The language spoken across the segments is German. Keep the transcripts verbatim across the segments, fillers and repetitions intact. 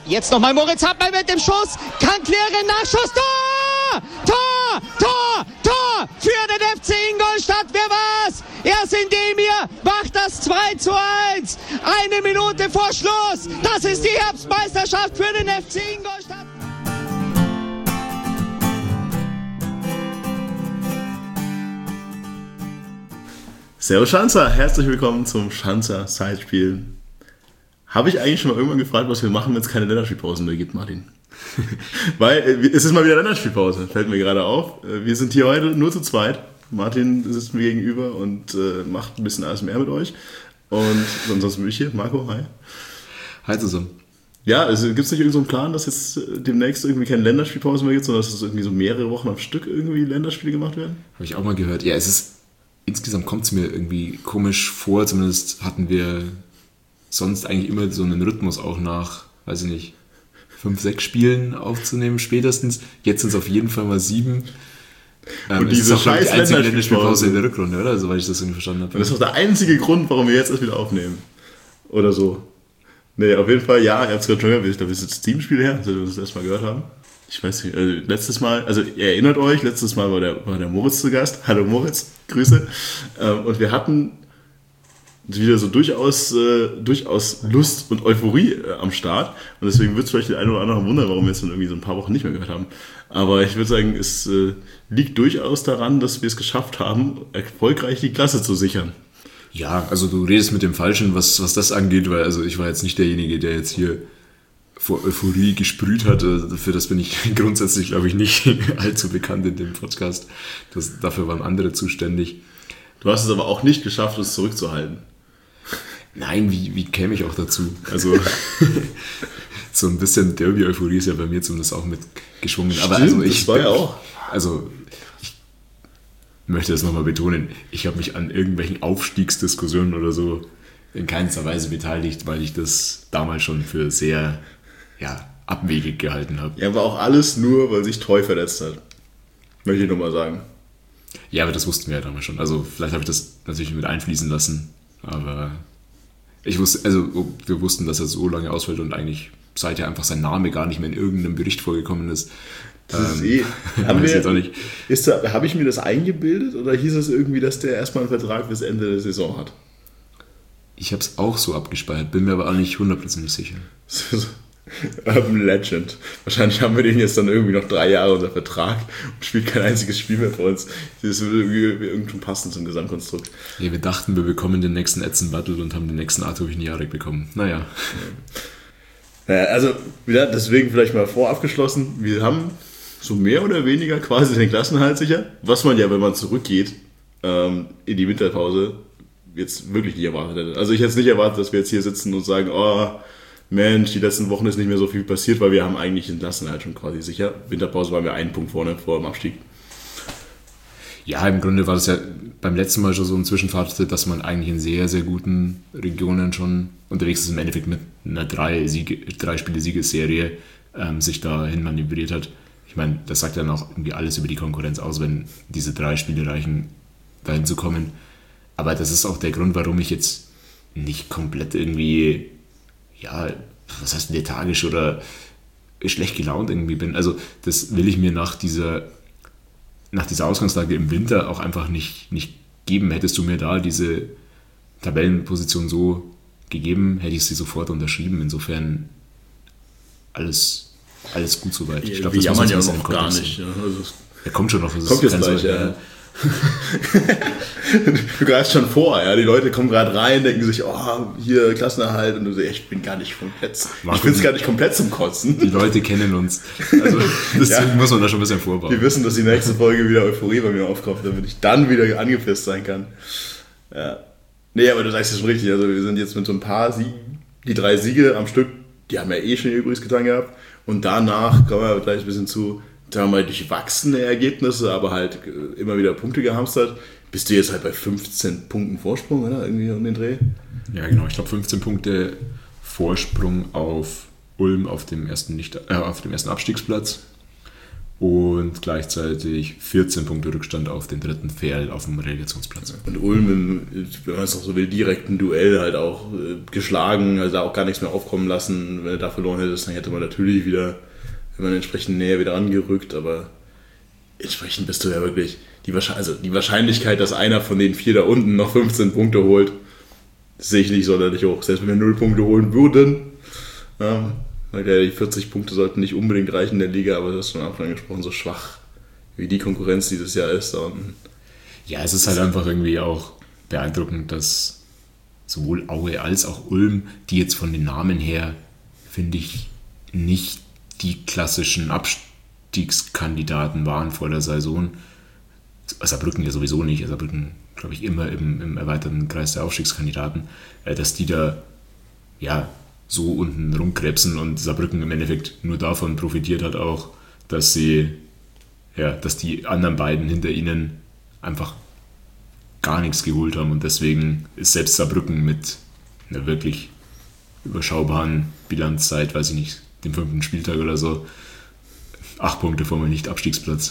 Jetzt nochmal Moritz Hartmann mit dem Schuss. Kann klären, Nachschuss. Tor! Tor! Tor! Tor! Für den F C Ingolstadt. Wer war's? Ersin Demir macht das zwei zu eins. Eine Minute vor Schluss. Das ist die Herbstmeisterschaft für den F C Ingolstadt. Servus Schanzer, herzlich willkommen zum Schanzer Zeitspiel. Habe ich eigentlich schon mal irgendwann gefragt, was wir machen, wenn es keine Länderspielpausen mehr gibt, Martin? Weil es ist mal wieder Länderspielpause, fällt mir gerade auf. Wir sind hier heute nur zu zweit. Martin sitzt mir gegenüber und äh, macht ein bisschen A S M R mit euch. Und ansonsten bin ich hier, Marco, hi. Hi zusammen. Ja, also gibt es nicht irgendeinen so Plan, dass jetzt demnächst irgendwie keine Länderspielpause mehr gibt, sondern dass es irgendwie so mehrere Wochen am Stück irgendwie Länderspiele gemacht werden? Habe ich auch mal gehört. Ja, es ist, insgesamt kommt es mir irgendwie komisch vor. Zumindest hatten wir sonst eigentlich immer so einen Rhythmus auch nach, weiß ich nicht, fünf, sechs Spielen aufzunehmen spätestens. Jetzt sind es auf jeden Fall mal sieben. Ähm, und diese ist auch scheiß die einzige Länderspielpause Länderspielpause in der Rückrunde, oder? Soweit ich das irgendwie verstanden habe. Und das ist auch der einzige Grund, warum wir jetzt erst wieder aufnehmen. Oder so. Nee, auf jeden Fall, ja, ihr habt es gerade schon gehört, ich glaube, das ist jetzt Teamspiel her, als wir das erste Mal gehört haben. Ich weiß nicht, also letztes Mal, also ihr erinnert euch, letztes Mal war der, war der Moritz zu Gast. Hallo Moritz, Grüße. Und wir hatten wieder so durchaus, äh, durchaus Lust und Euphorie äh, am Start. Und deswegen wird es vielleicht den einen oder anderen wundern, warum wir jetzt dann irgendwie so ein paar Wochen nicht mehr gehört haben. Aber ich würde sagen, es äh, liegt durchaus daran, dass wir es geschafft haben, erfolgreich die Klasse zu sichern. Ja, also du redest mit dem Falschen, was, was das angeht, weil also ich war jetzt nicht derjenige, der jetzt hier vor Euphorie gesprüht hat. Für das bin ich grundsätzlich, glaube ich, nicht allzu bekannt in dem Podcast. Das, dafür waren andere zuständig. Du hast es aber auch nicht geschafft, es zurückzuhalten. Nein, wie, wie käme ich auch dazu? Also so ein bisschen Derby-Euphorie ist ja bei mir zumindest auch mitgeschwungen. Stimmt, aber also ich, das war ja auch. Also ich möchte das nochmal betonen, ich habe mich an irgendwelchen Aufstiegsdiskussionen oder so in keinster Weise beteiligt, weil ich das damals schon für sehr ja, abwegig gehalten habe. Ja, aber auch alles nur, weil sich Treu verletzt hat. Möchte ich nochmal sagen. Ja, aber das wussten wir ja damals schon. Also vielleicht habe ich das natürlich mit einfließen lassen, aber ich wusste, also wir wussten, dass er so lange ausfällt und eigentlich seither einfach sein Name gar nicht mehr in irgendeinem Bericht vorgekommen ist. Das ist eh. Haben wir, jetzt auch nicht. Ist da, habe ich mir das eingebildet oder hieß es irgendwie, dass der erstmal einen Vertrag bis Ende der Saison hat? Ich habe es auch so abgespeichert, bin mir aber auch nicht hundertprozentig sicher. Urban Legend. Wahrscheinlich haben wir den jetzt dann irgendwie noch drei Jahre unter Vertrag und spielt kein einziges Spiel mehr für uns. Das würde irgendwie, irgendwie passen zum Gesamtkonstrukt. Ja, wir dachten, wir bekommen den nächsten Edson Battle und haben den nächsten Arthur Wichniarek bekommen. Naja. Ja, also, wieder deswegen vielleicht mal vorabgeschlossen. Wir haben so mehr oder weniger quasi den Klassenerhalt sicher. Was man ja, wenn man zurückgeht ähm, in die Winterpause, jetzt wirklich nicht erwartet hätte. Also ich hätte es nicht erwartet, dass wir jetzt hier sitzen und sagen, oh, Mensch, die letzten Wochen ist nicht mehr so viel passiert, weil wir haben eigentlich den Klassenerhalt schon quasi sicher. Winterpause waren wir einen Punkt vorne vor dem Abstieg. Ja, im Grunde war das ja beim letzten Mal schon so ein Zwischenfazit, dass man eigentlich in sehr, sehr guten Regionen schon unterwegs ist, im Endeffekt mit einer drei, Siege, drei Spiele Siegesserie ähm, sich dahin manövriert hat. Ich meine, das sagt dann auch irgendwie alles über die Konkurrenz aus, wenn diese drei Spiele reichen, dahin zu kommen. Aber das ist auch der Grund, warum ich jetzt nicht komplett irgendwie, ja, was heißt lethargisch oder schlecht gelaunt irgendwie bin. Also das will ich mir nach dieser, nach dieser Ausgangslage im Winter auch einfach nicht, nicht geben. Hättest du mir da diese Tabellenposition so gegeben, hätte ich sie sofort unterschrieben. Insofern alles, alles gut soweit. Ich glaube, das muss man ja noch gar nicht. Ja, also er kommt schon noch. Kommt jetzt gleich, so, ja. Du greifst schon vor, ja. Die Leute kommen gerade rein, denken sich, oh, hier Klassenerhalt und du sagst, ich bin gar nicht komplett, ich bin es gar nicht komplett zum Kotzen. Die Leute kennen uns. Also deswegen ja, muss man da schon ein bisschen vorbauen. Die wissen, dass die nächste Folge wieder Euphorie bei mir aufkommt, damit ich dann wieder angepisst sein kann. Ja. Nee, aber du sagst es schon richtig. Also wir sind jetzt mit so ein paar Siegen, die drei Siege am Stück, die haben ja eh schon übrigens getan gehabt. Und danach kommen wir gleich ein bisschen zu, da haben wir durchwachsene Ergebnisse, aber halt immer wieder Punkte gehamstert. Bist du jetzt halt bei fünfzehn Punkten Vorsprung, oder? Irgendwie um den Dreh? Ja, genau. Ich glaube fünfzehn Punkte Vorsprung auf Ulm auf dem ersten, nicht, äh, auf dem ersten Abstiegsplatz. und gleichzeitig vierzehn Punkte Rückstand auf den dritten Ferl auf dem Relegationsplatz. Und Ulm, im, wenn man es auch so will, direkten Duell halt auch äh, geschlagen, also auch gar nichts mehr aufkommen lassen. Wenn er da verloren hätte, dann hätte man natürlich wieder, wenn man entsprechend näher wieder angerückt, aber entsprechend bist du ja wirklich, die, also die Wahrscheinlichkeit, dass einer von den vier da unten noch fünfzehn Punkte holt, sehe ich nicht sonderlich hoch. Selbst wenn wir null Punkte holen würden, ähm, weil die vierzig Punkte sollten nicht unbedingt reichen in der Liga, aber du hast schon am Anfang gesprochen, so schwach wie die Konkurrenz dieses Jahr ist da unten. Ja, es ist halt einfach irgendwie auch beeindruckend, dass sowohl Aue als auch Ulm, die jetzt von den Namen her, finde ich, nicht die klassischen Abstiegskandidaten waren vor der Saison. Saarbrücken ja sowieso nicht, Saarbrücken, glaube ich, immer im, im erweiterten Kreis der Aufstiegskandidaten, dass die da ja so unten rumkrebsen und Saarbrücken im Endeffekt nur davon profitiert hat auch, dass sie, ja, dass die anderen beiden hinter ihnen einfach gar nichts geholt haben und deswegen ist selbst Saarbrücken mit einer wirklich überschaubaren Bilanzzeit, weiß ich nicht, dem fünften Spieltag oder so, acht Punkte vor mir nicht Abstiegsplatz.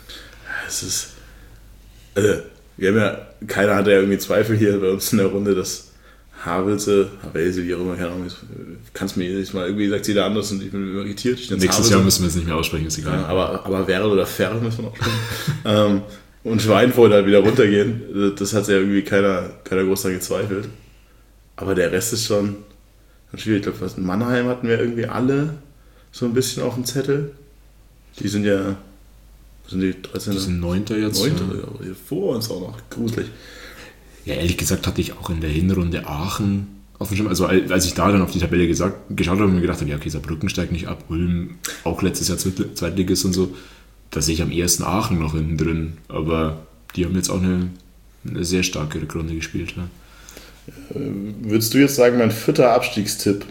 Es ist, also, wir haben ja, keiner hat ja irgendwie Zweifel hier bei uns in der Runde, dass Havelse, Havelse, wie auch immer, keine Ahnung, kannst mir jedes Mal, irgendwie sagt jeder anders und ich bin irritiert. Ich Nächstes Havelse. Jahr müssen wir es nicht mehr aussprechen, ist egal. Ja, aber, aber Werl oder Ferl müssen wir noch sprechen. ähm, und Schweinfurt halt wieder runtergehen, das hat ja irgendwie keiner, keiner groß daran gezweifelt. Aber der Rest ist schon, schon schwierig. Ich glaube, was Mannheim hatten wir irgendwie alle so ein bisschen auf dem Zettel. Die sind ja, sind die dreizehn? Die sind Neunter jetzt. Neunter, ja. Vor uns auch noch, gruselig. Ja, ehrlich gesagt hatte ich auch in der Hinrunde Aachen auf dem Schirm. Also als ich da dann auf die Tabelle gesagt, geschaut habe und mir gedacht habe, ja okay, Saarbrücken steigt nicht ab, Ulm auch letztes Jahr Zweitligist und so, da sehe ich am ehesten Aachen noch hinten drin. Aber die haben jetzt auch eine, eine sehr starke Rückrunde gespielt. Ja. Würdest du jetzt sagen, mein vierter Abstiegstipp?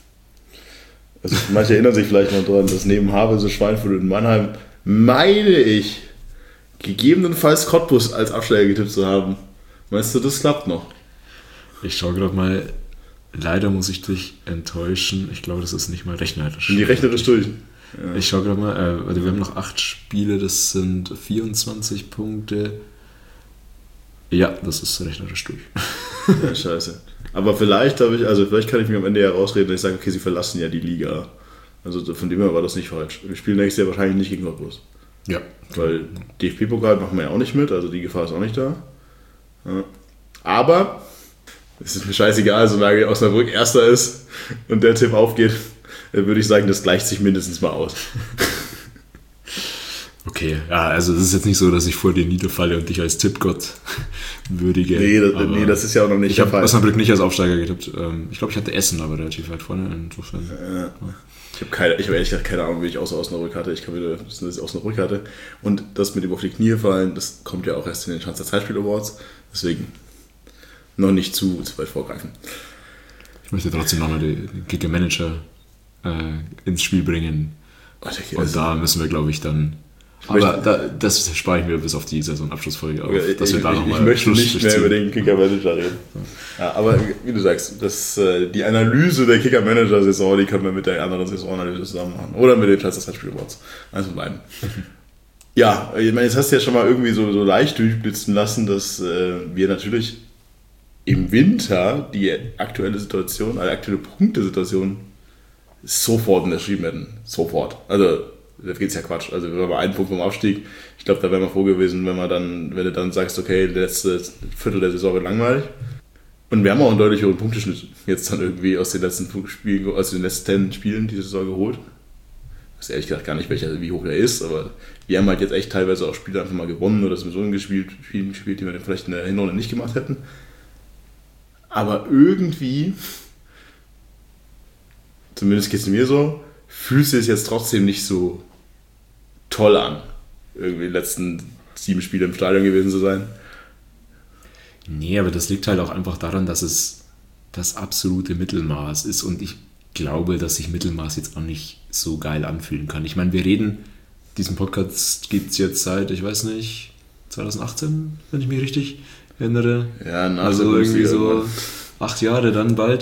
Also manche erinnern sich vielleicht noch dran, dass neben Havelse, Schweinfurt und Mannheim, meine ich, gegebenenfalls Cottbus als Absteiger getippt zu haben. Meinst du, das klappt noch? Ich schaue gerade mal, leider muss ich dich enttäuschen. Ich glaube, das ist nicht mal rechnerisch. Sind die rechnerisch durch? Ja. Ich schaue gerade mal, äh, also wir haben noch acht Spiele, das sind vierundzwanzig Punkte. Ja, das ist rechnerisch durch. Ja, scheiße. Aber vielleicht habe ich, also vielleicht kann ich mich am Ende ja rausreden, dass ich sage, okay, sie verlassen ja die Liga. Also von dem her war das nicht falsch. Wir spielen nächstes Jahr wahrscheinlich nicht gegen Cottbus. Ja. Weil D F B-Pokal machen wir ja auch nicht mit, also die Gefahr ist auch nicht da. Ja. Aber es ist mir scheißegal, solange Osnabrück Erster ist und der Tipp aufgeht, dann würde ich sagen, das gleicht sich mindestens mal aus. Okay, ja, also es ist jetzt nicht so, dass ich vor dir niederfalle und dich als Tippgott würdige. Nee, das, nee, das ist ja auch noch nicht ich der Fall. Ich habe Osnabrück nicht als Aufsteiger getippt. Ich glaube, ich hatte Essen aber relativ weit vorne. Insofern. Ja. Ja. Ich habe keine, ich hab ehrlich gesagt keine Ahnung, wie ich außer Osnabrück hatte. Ich kann wieder wissen, dass ich Osnabrück hatte. Und das mit dem auf die Knie fallen, das kommt ja auch erst in den Schanzer Zeitspiel Awards. Deswegen noch nicht zu, zu weit vorgreifen. Ich möchte trotzdem nochmal den Kicker-Manager äh, ins Spiel bringen. Oh, okay, und da müssen wir, glaube ich, dann... Aber da, das spare ich mir bis auf die Saisonabschlussfolge auf. Okay, dass wir ich, da noch ich mal möchte Schluss nicht mehr ziehen. über den Kicker-Manager reden. Ja, aber wie du sagst, das, die Analyse der Kicker-Manager-Saison, die können wir mit der anderen Saisonanalyse zusammen machen. Oder mit den Schanzer Zeitspiel Awards. Eins von beiden. Ja, ich meine, jetzt hast du ja schon mal irgendwie so, so leicht durchblitzen lassen, dass äh, wir natürlich im Winter die aktuelle Situation, also aktuelle Punktesituation sofort unterschrieben hätten. Sofort. Also, da geht's ja Quatsch. Also, wir waren einen Punkt vom Abstieg. Ich glaube, da wären wir froh gewesen, wenn man dann, wenn du dann sagst, okay, letzte Viertel der Saison wird langweilig. Und wir haben auch einen deutlich höheren Punkteschnitt jetzt dann irgendwie aus den letzten Spielen, aus den letzten Spielen diese Saison geholt. Ich weiß ehrlich gesagt gar nicht, welcher, wie hoch der ist, aber wir haben halt jetzt echt teilweise auch Spiele einfach mal gewonnen oder so gespielt, Spiele gespielt, die wir dann vielleicht in der Hinrunde nicht gemacht hätten. Aber irgendwie, zumindest geht es mir so, fühlt sich jetzt trotzdem nicht so toll an, irgendwie die letzten sieben Spiele im Stadion gewesen zu sein. Nee, aber das liegt halt auch einfach daran, dass es das absolute Mittelmaß ist und ich glaube, dass sich Mittelmaß jetzt auch nicht so geil anfühlen kann. Ich meine, wir reden, diesen Podcast gibt es jetzt seit, ich weiß nicht, zwanzig achtzehn, wenn ich mich richtig erinnere. Ja, nach also der irgendwie so irgendwann. acht Jahre dann bald.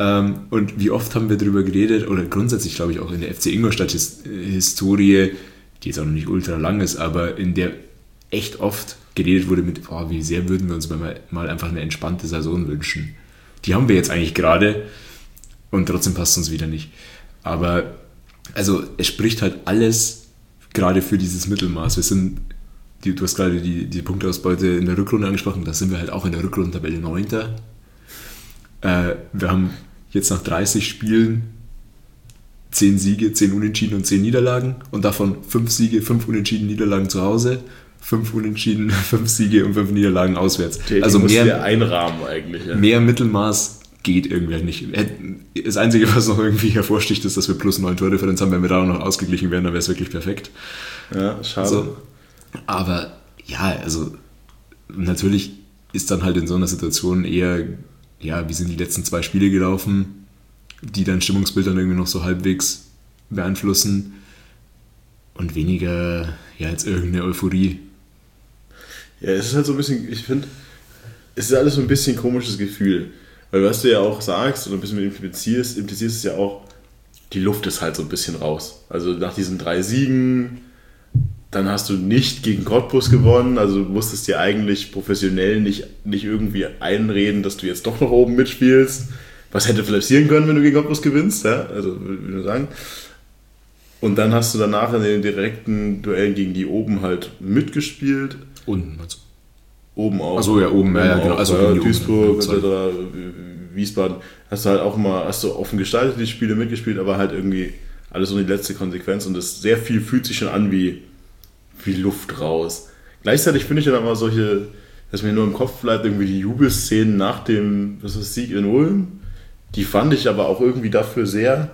Und wie oft haben wir darüber geredet, oder grundsätzlich glaube ich auch in der F C Ingolstadt-Historie, die jetzt auch noch nicht ultra lang ist, aber in der echt oft geredet wurde mit, oh, wie sehr würden wir uns mal, mal einfach eine entspannte Saison wünschen. Die haben wir jetzt eigentlich gerade und trotzdem passt es uns wieder nicht. Aber also es spricht halt alles gerade für dieses Mittelmaß. Wir sind, die, du hast gerade die, die Punkteausbeute in der Rückrunde angesprochen, da sind wir halt auch in der Rückrundentabelle Neunter. Äh, wir haben jetzt nach dreißig Spielen zehn Siege, zehn Unentschieden und zehn Niederlagen und davon fünf Siege, fünf Unentschieden, Niederlagen zu Hause, fünf Unentschieden, fünf Siege und fünf Niederlagen auswärts. Die, also die mehr einrahmen eigentlich. Ja. Mehr Mittelmaß geht irgendwie nicht. Das Einzige, was noch irgendwie hervorsticht, ist, dass wir plus neun Tordifferenz haben. Wenn wir da noch ausgeglichen wären, dann wäre es wirklich perfekt. Ja, schade. Also, aber ja, also natürlich ist dann halt in so einer Situation eher, ja, wie sind die letzten zwei Spiele gelaufen, die dein Stimmungsbild dann irgendwie noch so halbwegs beeinflussen und weniger, ja, jetzt irgendeine Euphorie. Ja, es ist halt so ein bisschen, ich finde, es ist alles so ein bisschen ein komisches Gefühl. Weil was du ja auch sagst oder ein bisschen implizierst, implizierst es ja auch, die Luft ist halt so ein bisschen raus. Also nach diesen drei Siegen, dann hast du nicht gegen Cottbus gewonnen, also du musstest dir eigentlich professionell nicht, nicht irgendwie einreden, dass du jetzt doch noch oben mitspielst. Was hätte vielleicht passieren können, wenn du gegen Cottbus gewinnst, ja? Also würde ich sagen. Und dann hast du danach in den direkten Duellen gegen die oben halt mitgespielt. Unten, also. Oben auch. Achso, ja, oben, oben ja, ja, genau. Auch, Also ja, die Duisburg oben, et cetera, Wiesbaden. Hast du halt auch mal, hast du offen gestaltet, die Spiele mitgespielt, aber halt irgendwie alles so die letzte Konsequenz und das sehr viel fühlt sich schon an wie, wie Luft raus. Gleichzeitig finde ich dann aber solche, dass mir nur im Kopf bleibt, irgendwie die Jubelszenen nach dem was ist, Sieg in Ulm, die fand ich aber auch irgendwie dafür sehr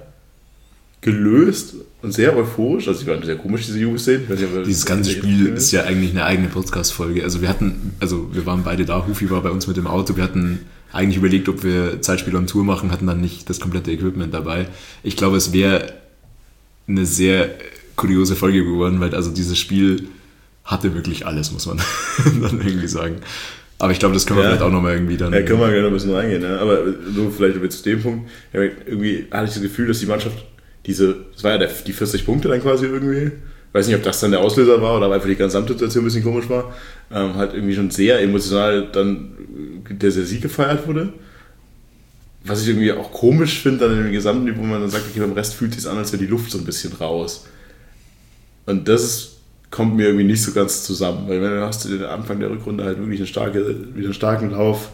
gelöst und sehr euphorisch. Also, die waren sehr komisch, diese Jubelszenen. Dieses ganze Spiel ist ja eigentlich eine eigene Podcast-Folge. Also, wir hatten, also, wir waren beide da. Hufi war bei uns mit dem Auto. Wir hatten eigentlich überlegt, ob wir Zeitspiel on Tour machen, hatten dann nicht das komplette Equipment dabei. Ich glaube, es wäre eine sehr kuriose Folge geworden, weil also dieses Spiel hatte wirklich alles, muss man dann irgendwie sagen. Aber ich glaube, das können wir ja vielleicht auch nochmal irgendwie dann... Ja, können wir gerne ein bisschen reingehen. Ne? Aber so vielleicht zu dem Punkt. Ja, irgendwie hatte ich das Gefühl, dass die Mannschaft diese, das war ja der, die vierzig Punkte dann quasi irgendwie, ich weiß nicht, ob das dann der Auslöser war oder ob einfach die Gesamtsituation ein bisschen komisch war, ähm, halt irgendwie schon sehr emotional dann der, der Sieg gefeiert wurde. Was ich irgendwie auch komisch finde dann im Gesamten, wo man dann sagt, okay, beim Rest fühlt es sich an, als wäre die Luft so ein bisschen raus. Und das ist, kommt mir irgendwie nicht so ganz zusammen, weil wenn du hast den Anfang der Rückrunde halt wirklich eine starke, wieder einen starken Lauf,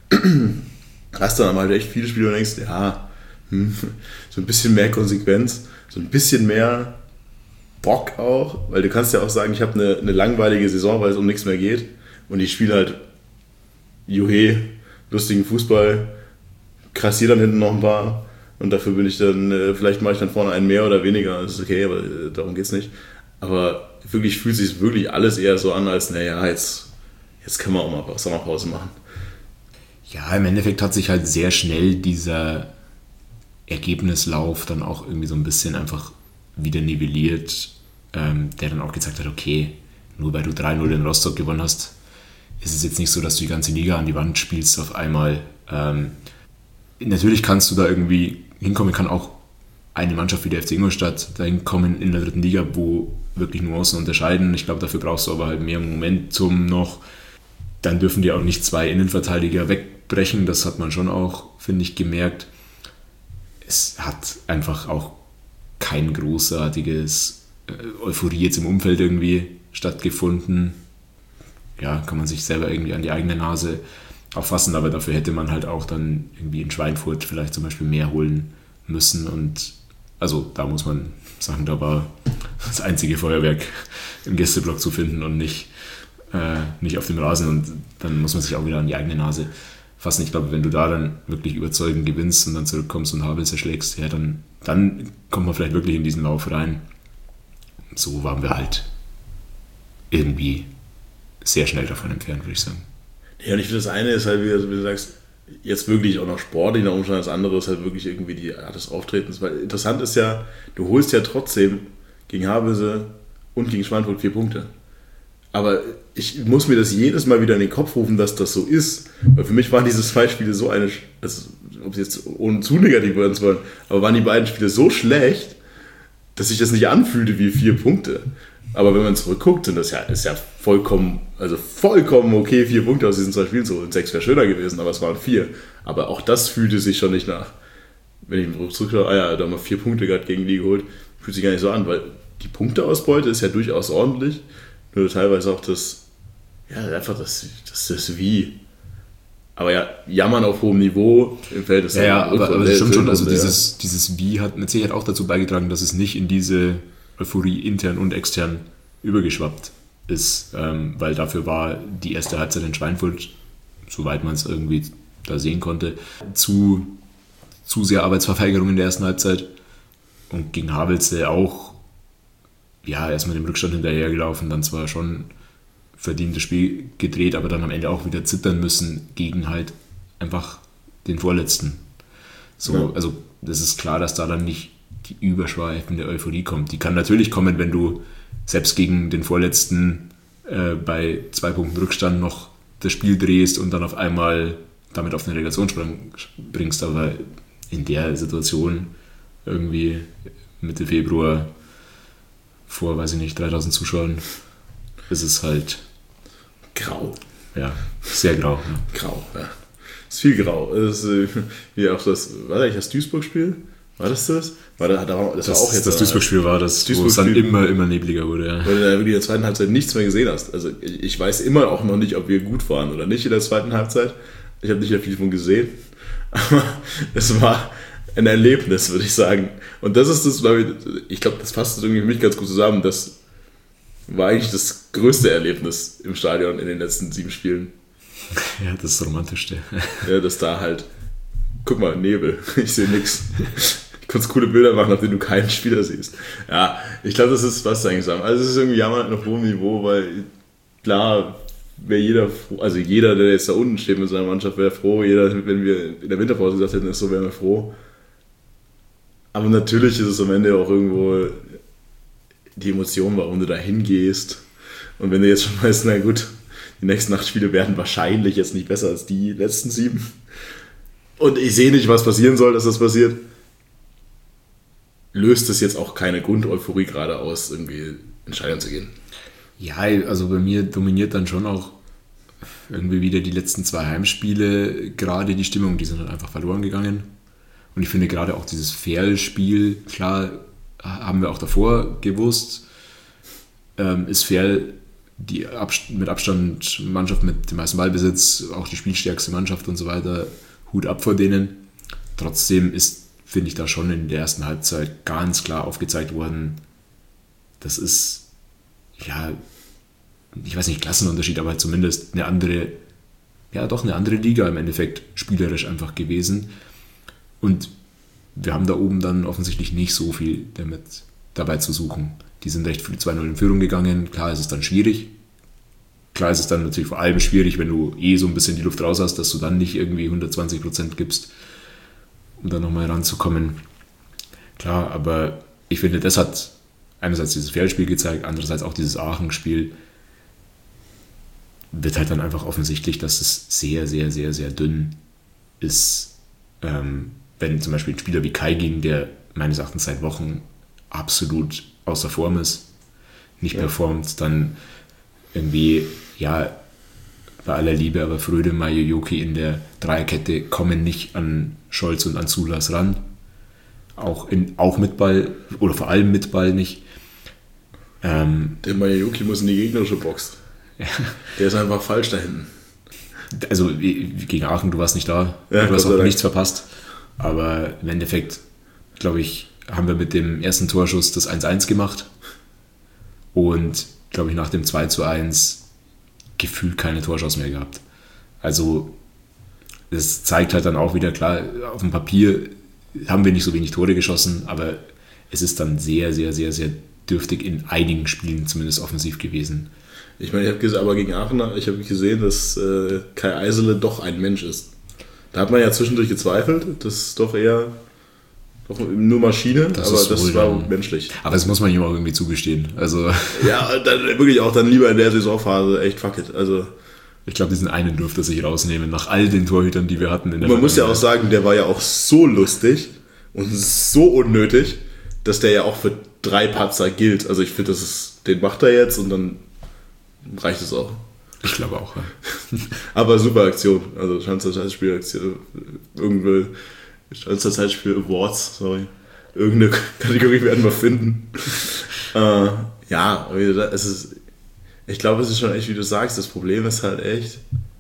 hast du dann halt echt viele Spiele und denkst, ja, so ein bisschen mehr Konsequenz, so ein bisschen mehr Bock auch, weil du kannst ja auch sagen, ich habe eine, eine langweilige Saison, weil es um nichts mehr geht und ich spiele halt Juhe, lustigen Fußball, krassiere dann hinten noch ein paar und dafür bin ich dann, vielleicht mache ich dann vorne einen mehr oder weniger, das ist okay, aber darum geht's nicht. Aber wirklich fühlt sich wirklich alles eher so an, als naja, jetzt, jetzt können wir auch mal Sommerpause machen. Ja, im Endeffekt hat sich halt sehr schnell dieser Ergebnislauf dann auch irgendwie so ein bisschen einfach wieder nivelliert, ähm, der dann auch gezeigt hat, okay, nur weil du drei null in Rostock gewonnen hast, ist es jetzt nicht so, dass du die ganze Liga an die Wand spielst auf einmal. Ähm, natürlich kannst du da irgendwie hinkommen, kann auch eine Mannschaft wie der F C Ingolstadt dahin kommen in der dritten Liga, wo wirklich Nuancen unterscheiden. Ich glaube, dafür brauchst du aber halt mehr Momentum noch. Dann dürfen die auch nicht zwei Innenverteidiger wegbrechen, das hat man schon auch, finde ich, gemerkt. Es hat einfach auch kein großartiges äh, Euphorie jetzt im Umfeld irgendwie stattgefunden. Ja, kann man sich selber irgendwie an die eigene Nase auffassen, aber dafür hätte man halt auch dann irgendwie in Schweinfurt vielleicht zum Beispiel mehr holen müssen und also da muss man sagen, da war das einzige Feuerwerk im Gästeblock zu finden und nicht, äh, nicht auf dem Rasen und dann muss man sich auch wieder an die eigene Nase fassen. Ich glaube, wenn du da dann wirklich überzeugend gewinnst und dann zurückkommst und Havel zerschlägst, ja, dann, dann kommt man vielleicht wirklich in diesen Lauf rein. So waren wir halt irgendwie sehr schnell davon entfernt, würde ich sagen. Ja, und ich finde, das eine ist halt, wie du sagst, jetzt wirklich auch noch sportlich nach Umstand, das andere ist halt wirklich irgendwie die Art des Auftretens, weil interessant ist ja, du holst ja trotzdem gegen Havelse und gegen Schweinfurt vier Punkte. Aber ich muss mir das jedes Mal wieder in den Kopf rufen, dass das so ist. Weil für mich waren diese zwei Spiele so eine, also ob sie jetzt ohne zu negativ werden wollen, aber waren die beiden Spiele so schlecht, dass sich das nicht anfühlte wie vier Punkte. Aber wenn man zurückguckt, sind das ja, ist ja vollkommen, also vollkommen okay, vier Punkte aus diesen zwei Spielen zu holen. Sechs wäre schöner gewesen, aber es waren vier. Aber auch das fühlte sich schon nicht nach. Wenn ich mich zurückschaue, ah ja, da haben wir vier Punkte gerade gegen die geholt, fühlt sich gar nicht so an, weil die Punkteausbeute ist ja durchaus ordentlich, nur teilweise auch das, ja, einfach das, das, das Wie. Aber ja, jammern auf hohem Niveau im Feld ist ja, ja, aber, aber das stimmt schon, also ja. dieses, dieses Wie hat mit Sicherheit auch dazu beigetragen, dass es nicht in diese Euphorie intern und extern übergeschwappt ist, ähm, weil dafür war die erste Halbzeit in Schweinfurt, soweit man es irgendwie da sehen konnte, zu, zu sehr Arbeitsverweigerung in der ersten Halbzeit und gegen Havelse auch, ja, erstmal dem Rückstand hinterhergelaufen, dann zwar schon verdient das Spiel gedreht, aber dann am Ende auch wieder zittern müssen gegen halt einfach den Vorletzten. So, ja. Also das ist klar, dass da dann nicht die überschweifende Euphorie kommt. Die kann natürlich kommen, wenn du selbst gegen den Vorletzten äh, bei zwei Punkten Rückstand noch das Spiel drehst und dann auf einmal damit auf den Relegationssprung bringst, aber in der Situation irgendwie Mitte Februar vor, weiß ich nicht, dreitausend Zuschauern ist es halt grau. Ja, sehr grau. Ja. Grau, ja. Es ist viel grau. Das ist, wie auch das, war das eigentlich das Duisburg-Spiel? War das das? War das, das, das war auch jetzt. Das Duisburg-Spiel war das, Duisburg wo es dann immer, immer nebliger wurde. Ja. Weil du da wirklich in der zweiten Halbzeit nichts mehr gesehen hast. Also ich weiß immer auch noch nicht, ob wir gut waren oder nicht in der zweiten Halbzeit. Ich habe nicht mehr viel davon gesehen. Aber es war ein Erlebnis, würde ich sagen. Und das ist das, ich glaube, das fasst irgendwie für mich ganz gut zusammen. Das war eigentlich das größte Erlebnis im Stadion in den letzten sieben Spielen. Ja, das ist das Romantischste. Ja, dass da halt, guck mal, Nebel, ich sehe nichts. Ich konnte coole Bilder machen, auf denen du keinen Spieler siehst. Ja, ich glaube, das ist, was eigentlich sagen. Also es ist irgendwie jammern auf hohem Niveau, weil klar, wäre jeder froh, also jeder, der jetzt da unten steht mit seiner Mannschaft, wäre froh. Jeder, wenn wir in der Winterpause gesagt hätten, ist so, wären wir froh. Aber natürlich ist es am Ende auch irgendwo die Emotion, warum du da hingehst. Und wenn du jetzt schon weißt, na gut, die nächsten acht Spiele werden wahrscheinlich jetzt nicht besser als die letzten sieben. Und ich sehe nicht, was passieren soll, dass das passiert. Löst es jetzt auch keine Grundeuphorie gerade aus, irgendwie in Stadion zu gehen. Ja, also bei mir dominiert dann schon auch irgendwie wieder die letzten zwei Heimspiele gerade die Stimmung, die sind dann einfach verloren gegangen. Und ich finde gerade auch dieses Ferl-Spiel, klar, haben wir auch davor gewusst, ähm, ist Ferl die Abst- mit Abstand Mannschaft mit dem meisten Ballbesitz, auch die spielstärkste Mannschaft und so weiter, Hut ab vor denen. Trotzdem ist, finde ich, da schon in der ersten Halbzeit ganz klar aufgezeigt worden, das ist, ja, ich weiß nicht, Klassenunterschied, aber zumindest eine andere, ja doch eine andere Liga im Endeffekt spielerisch einfach gewesen. Und wir haben da oben dann offensichtlich nicht so viel damit dabei zu suchen. Die sind recht früh zwei null in Führung gegangen. Klar ist es dann schwierig. Klar ist es dann natürlich vor allem schwierig, wenn du eh so ein bisschen die Luft raus hast, dass du dann nicht irgendwie hundertzwanzig Prozent gibst, um da nochmal ranzukommen. Klar, aber ich finde, das hat einerseits dieses Feldspiel gezeigt, andererseits auch dieses Aachen-Spiel. Wird halt dann einfach offensichtlich, dass es sehr, sehr, sehr, sehr dünn ist. Ähm, wenn zum Beispiel ein Spieler wie Kaigin, der meines Erachtens seit Wochen absolut außer Form ist, nicht ja. performt, dann irgendwie, ja, bei aller Liebe, aber Fröde, Majojoki in der Dreierkette kommen nicht an Scholz und an Sulas ran. Auch, in, auch mit Ball, oder vor allem mit Ball nicht. Ähm, der Majojoki muss in die gegnerische Box. Ja. Der ist einfach falsch da hinten. Also gegen Aachen, du warst nicht da, ja, du hast auch nichts verpasst. Aber im Endeffekt, glaube ich, haben wir mit dem ersten Torschuss das eins eins gemacht und, glaube ich, nach dem zwei zu eins gefühlt keine Torchance mehr gehabt. Also das zeigt halt dann auch wieder, klar, auf dem Papier haben wir nicht so wenig Tore geschossen, aber es ist dann sehr, sehr, sehr, sehr dürftig in einigen Spielen zumindest offensiv gewesen. Ich meine, ich habe gesehen, aber gegen Aachen, ich habe gesehen, dass äh, Kai Eisele doch ein Mensch ist. Da hat man ja zwischendurch gezweifelt, das ist doch eher doch nur Maschine, das aber das war dann menschlich. Aber das muss man ihm auch irgendwie zugestehen. Also ja, dann wirklich auch dann lieber in der Saisonphase, echt fuck it. Also ich glaube, diesen einen dürfte er sich rausnehmen, nach all den Torhütern, die wir hatten. In der man muss ja auch sagen, der war ja auch so lustig und so unnötig, dass der ja auch für drei Patzer gilt. Also ich finde, das ist, den macht er jetzt und dann reicht es auch. Ich glaube auch, ja. Aber super Aktion. Also Schanzer Zeitspiel-Aktion. Irgendwo Schanzer Zeitspiel Awards, sorry. Irgendeine Kategorie werden wir finden. äh, ja, es ist, ich glaube, es ist schon echt, wie du sagst, das Problem ist halt echt,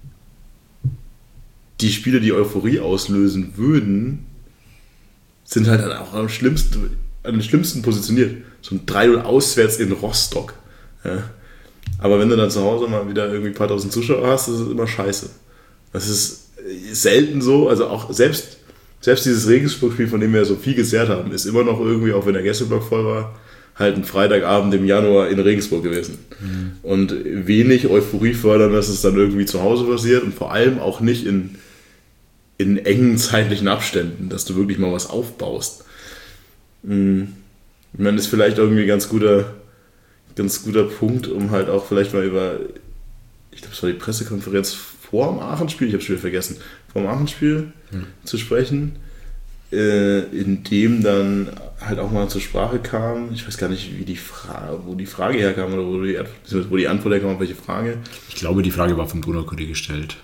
die Spiele, die Euphorie auslösen würden, sind halt dann auch am schlimmsten, an den schlimmsten positioniert. So ein drei null auswärts in Rostock. Ja. Aber wenn du dann zu Hause mal wieder irgendwie ein paar tausend Zuschauer hast, ist es immer scheiße. Das ist selten so, also auch selbst, selbst dieses Regensburg-Spiel, von dem wir ja so viel gezerrt haben, ist immer noch irgendwie, auch wenn der Gästeblock voll war, halt ein Freitagabend im Januar in Regensburg gewesen. Mhm. Und wenig Euphorie fördern, dass es dann irgendwie zu Hause passiert und vor allem auch nicht in, in engen zeitlichen Abständen, dass du wirklich mal was aufbaust. Mhm. Ich meine, das ist vielleicht irgendwie ein ganz guter, ganz guter Punkt, um halt auch vielleicht mal über, ich glaube, es war die Pressekonferenz vor dem Aachen-Spiel, ich habe es schon wieder vergessen, vor dem Aachen-Spiel mhm. zu sprechen, äh, in dem dann halt auch mal zur Sprache kam, ich weiß gar nicht, wie die Frage, wo die Frage herkam oder wo die, wo die Antwort herkam auf welche Frage. Ich glaube, die Frage war vom Donaukurier gestellt.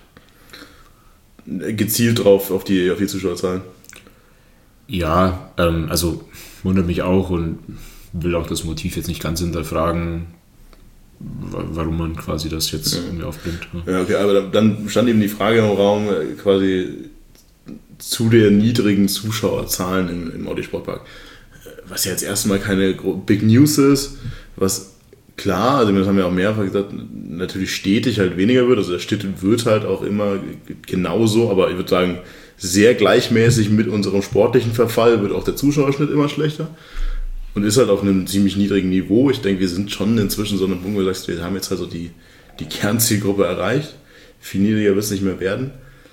Gezielt drauf, auf die, auf die Zuschauerzahlen. Ja, ähm, also wundert mich auch und will auch das Motiv jetzt nicht ganz hinterfragen, warum man quasi das jetzt ja. irgendwie aufbringt. Ja. ja, okay, aber dann stand eben die Frage im Raum quasi zu den niedrigen Zuschauerzahlen im, im Audi Sportpark. Was ja jetzt erstmal keine Big News ist, was klar, also das haben wir auch mehrfach gesagt, natürlich stetig halt weniger wird, also der Schnitt wird halt auch immer genauso, aber ich würde sagen, sehr gleichmäßig mit unserem sportlichen Verfall wird auch der Zuschauerschnitt immer schlechter. Und ist halt auf einem ziemlich niedrigen Niveau. Ich denke, wir sind schon inzwischen so an einem Punkt, wo du sagst, wir haben jetzt also die, die Kernzielgruppe erreicht. Viel niedriger wird es nicht mehr werden.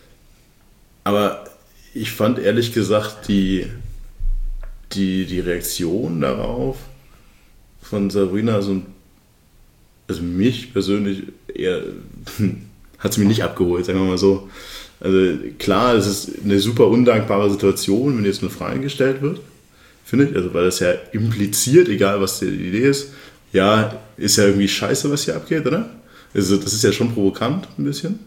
Aber ich fand ehrlich gesagt die, die, die Reaktion darauf von Sabrina, so, also mich persönlich eher, hat es mich nicht abgeholt, sagen wir mal so. Also klar, es ist eine super undankbare Situation, wenn jetzt eine Frage gestellt wird. Finde ich, also weil das ja impliziert, egal was die Idee ist, ja, ist ja irgendwie scheiße, was hier abgeht, oder? Also das ist ja schon provokant ein bisschen.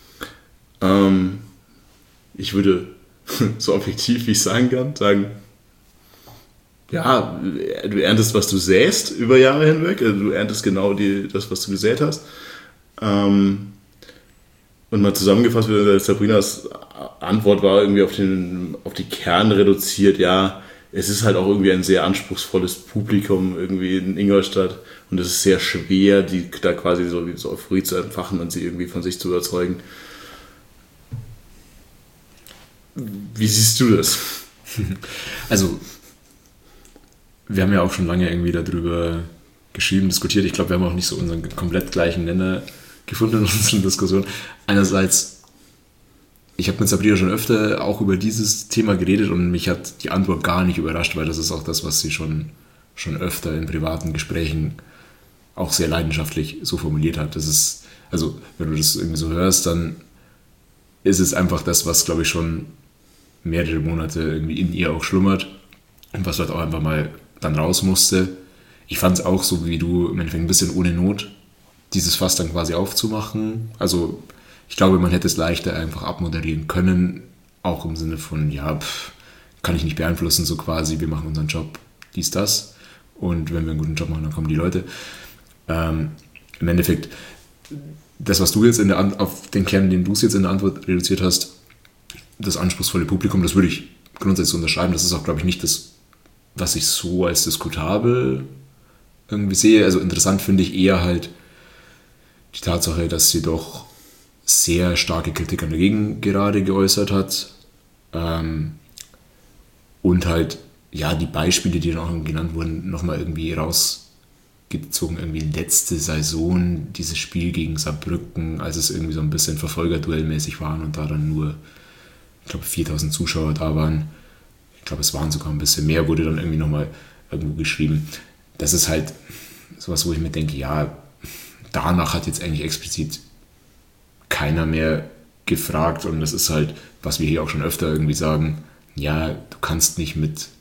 Ähm, ich würde so objektiv wie ich sein kann, sagen, ja, du erntest, was du säst über Jahre hinweg, also du erntest genau die, das, was du gesät hast. Ähm, und mal zusammengefasst, Sabrinas Antwort war irgendwie auf, den, auf die Kerne reduziert, ja, es ist halt auch irgendwie ein sehr anspruchsvolles Publikum irgendwie in Ingolstadt und es ist sehr schwer, die da quasi so, so Euphorie zu entfachen und sie irgendwie von sich zu überzeugen. Wie siehst du das? Also, wir haben ja auch schon lange irgendwie darüber geschrieben, diskutiert. Ich glaube, wir haben auch nicht so unseren komplett gleichen Nenner gefunden in unseren Diskussionen. Einerseits, ich habe mit Sabrina schon öfter auch über dieses Thema geredet und mich hat die Antwort gar nicht überrascht, weil das ist auch das, was sie schon, schon öfter in privaten Gesprächen auch sehr leidenschaftlich so formuliert hat. Das ist, also wenn du das irgendwie so hörst, dann ist es einfach das, was, glaube ich, schon mehrere Monate irgendwie in ihr auch schlummert und was halt auch einfach mal dann raus musste. Ich fand es auch so wie du im Endeffekt ein bisschen ohne Not, dieses Fass dann quasi aufzumachen. Also ich glaube, man hätte es leichter einfach abmoderieren können, auch im Sinne von, ja, pff, kann ich nicht beeinflussen, so quasi, wir machen unseren Job, dies, das. Und wenn wir einen guten Job machen, dann kommen die Leute. Ähm, Im Endeffekt, das, was du jetzt in der An- auf den Kern, den du es jetzt in der Antwort reduziert hast, das anspruchsvolle Publikum, das würde ich grundsätzlich unterschreiben. Das ist auch, glaube ich, nicht das, was ich so als diskutabel irgendwie sehe. Also interessant finde ich eher halt die Tatsache, dass sie doch sehr starke Kritik an der Gegend gerade geäußert hat. Ähm, und halt, ja, die Beispiele, die dann auch genannt wurden, nochmal irgendwie rausgezogen. Irgendwie letzte Saison, dieses Spiel gegen Saarbrücken, als es irgendwie so ein bisschen Verfolgerduellmäßig waren und da dann nur, ich glaube, viertausend Zuschauer da waren. Ich glaube, es waren sogar ein bisschen mehr, wurde dann irgendwie nochmal irgendwo geschrieben. Das ist halt sowas, wo ich mir denke, ja, danach hat jetzt eigentlich explizit keiner mehr gefragt und das ist halt, was wir hier auch schon öfter irgendwie sagen, ja, du kannst nicht mit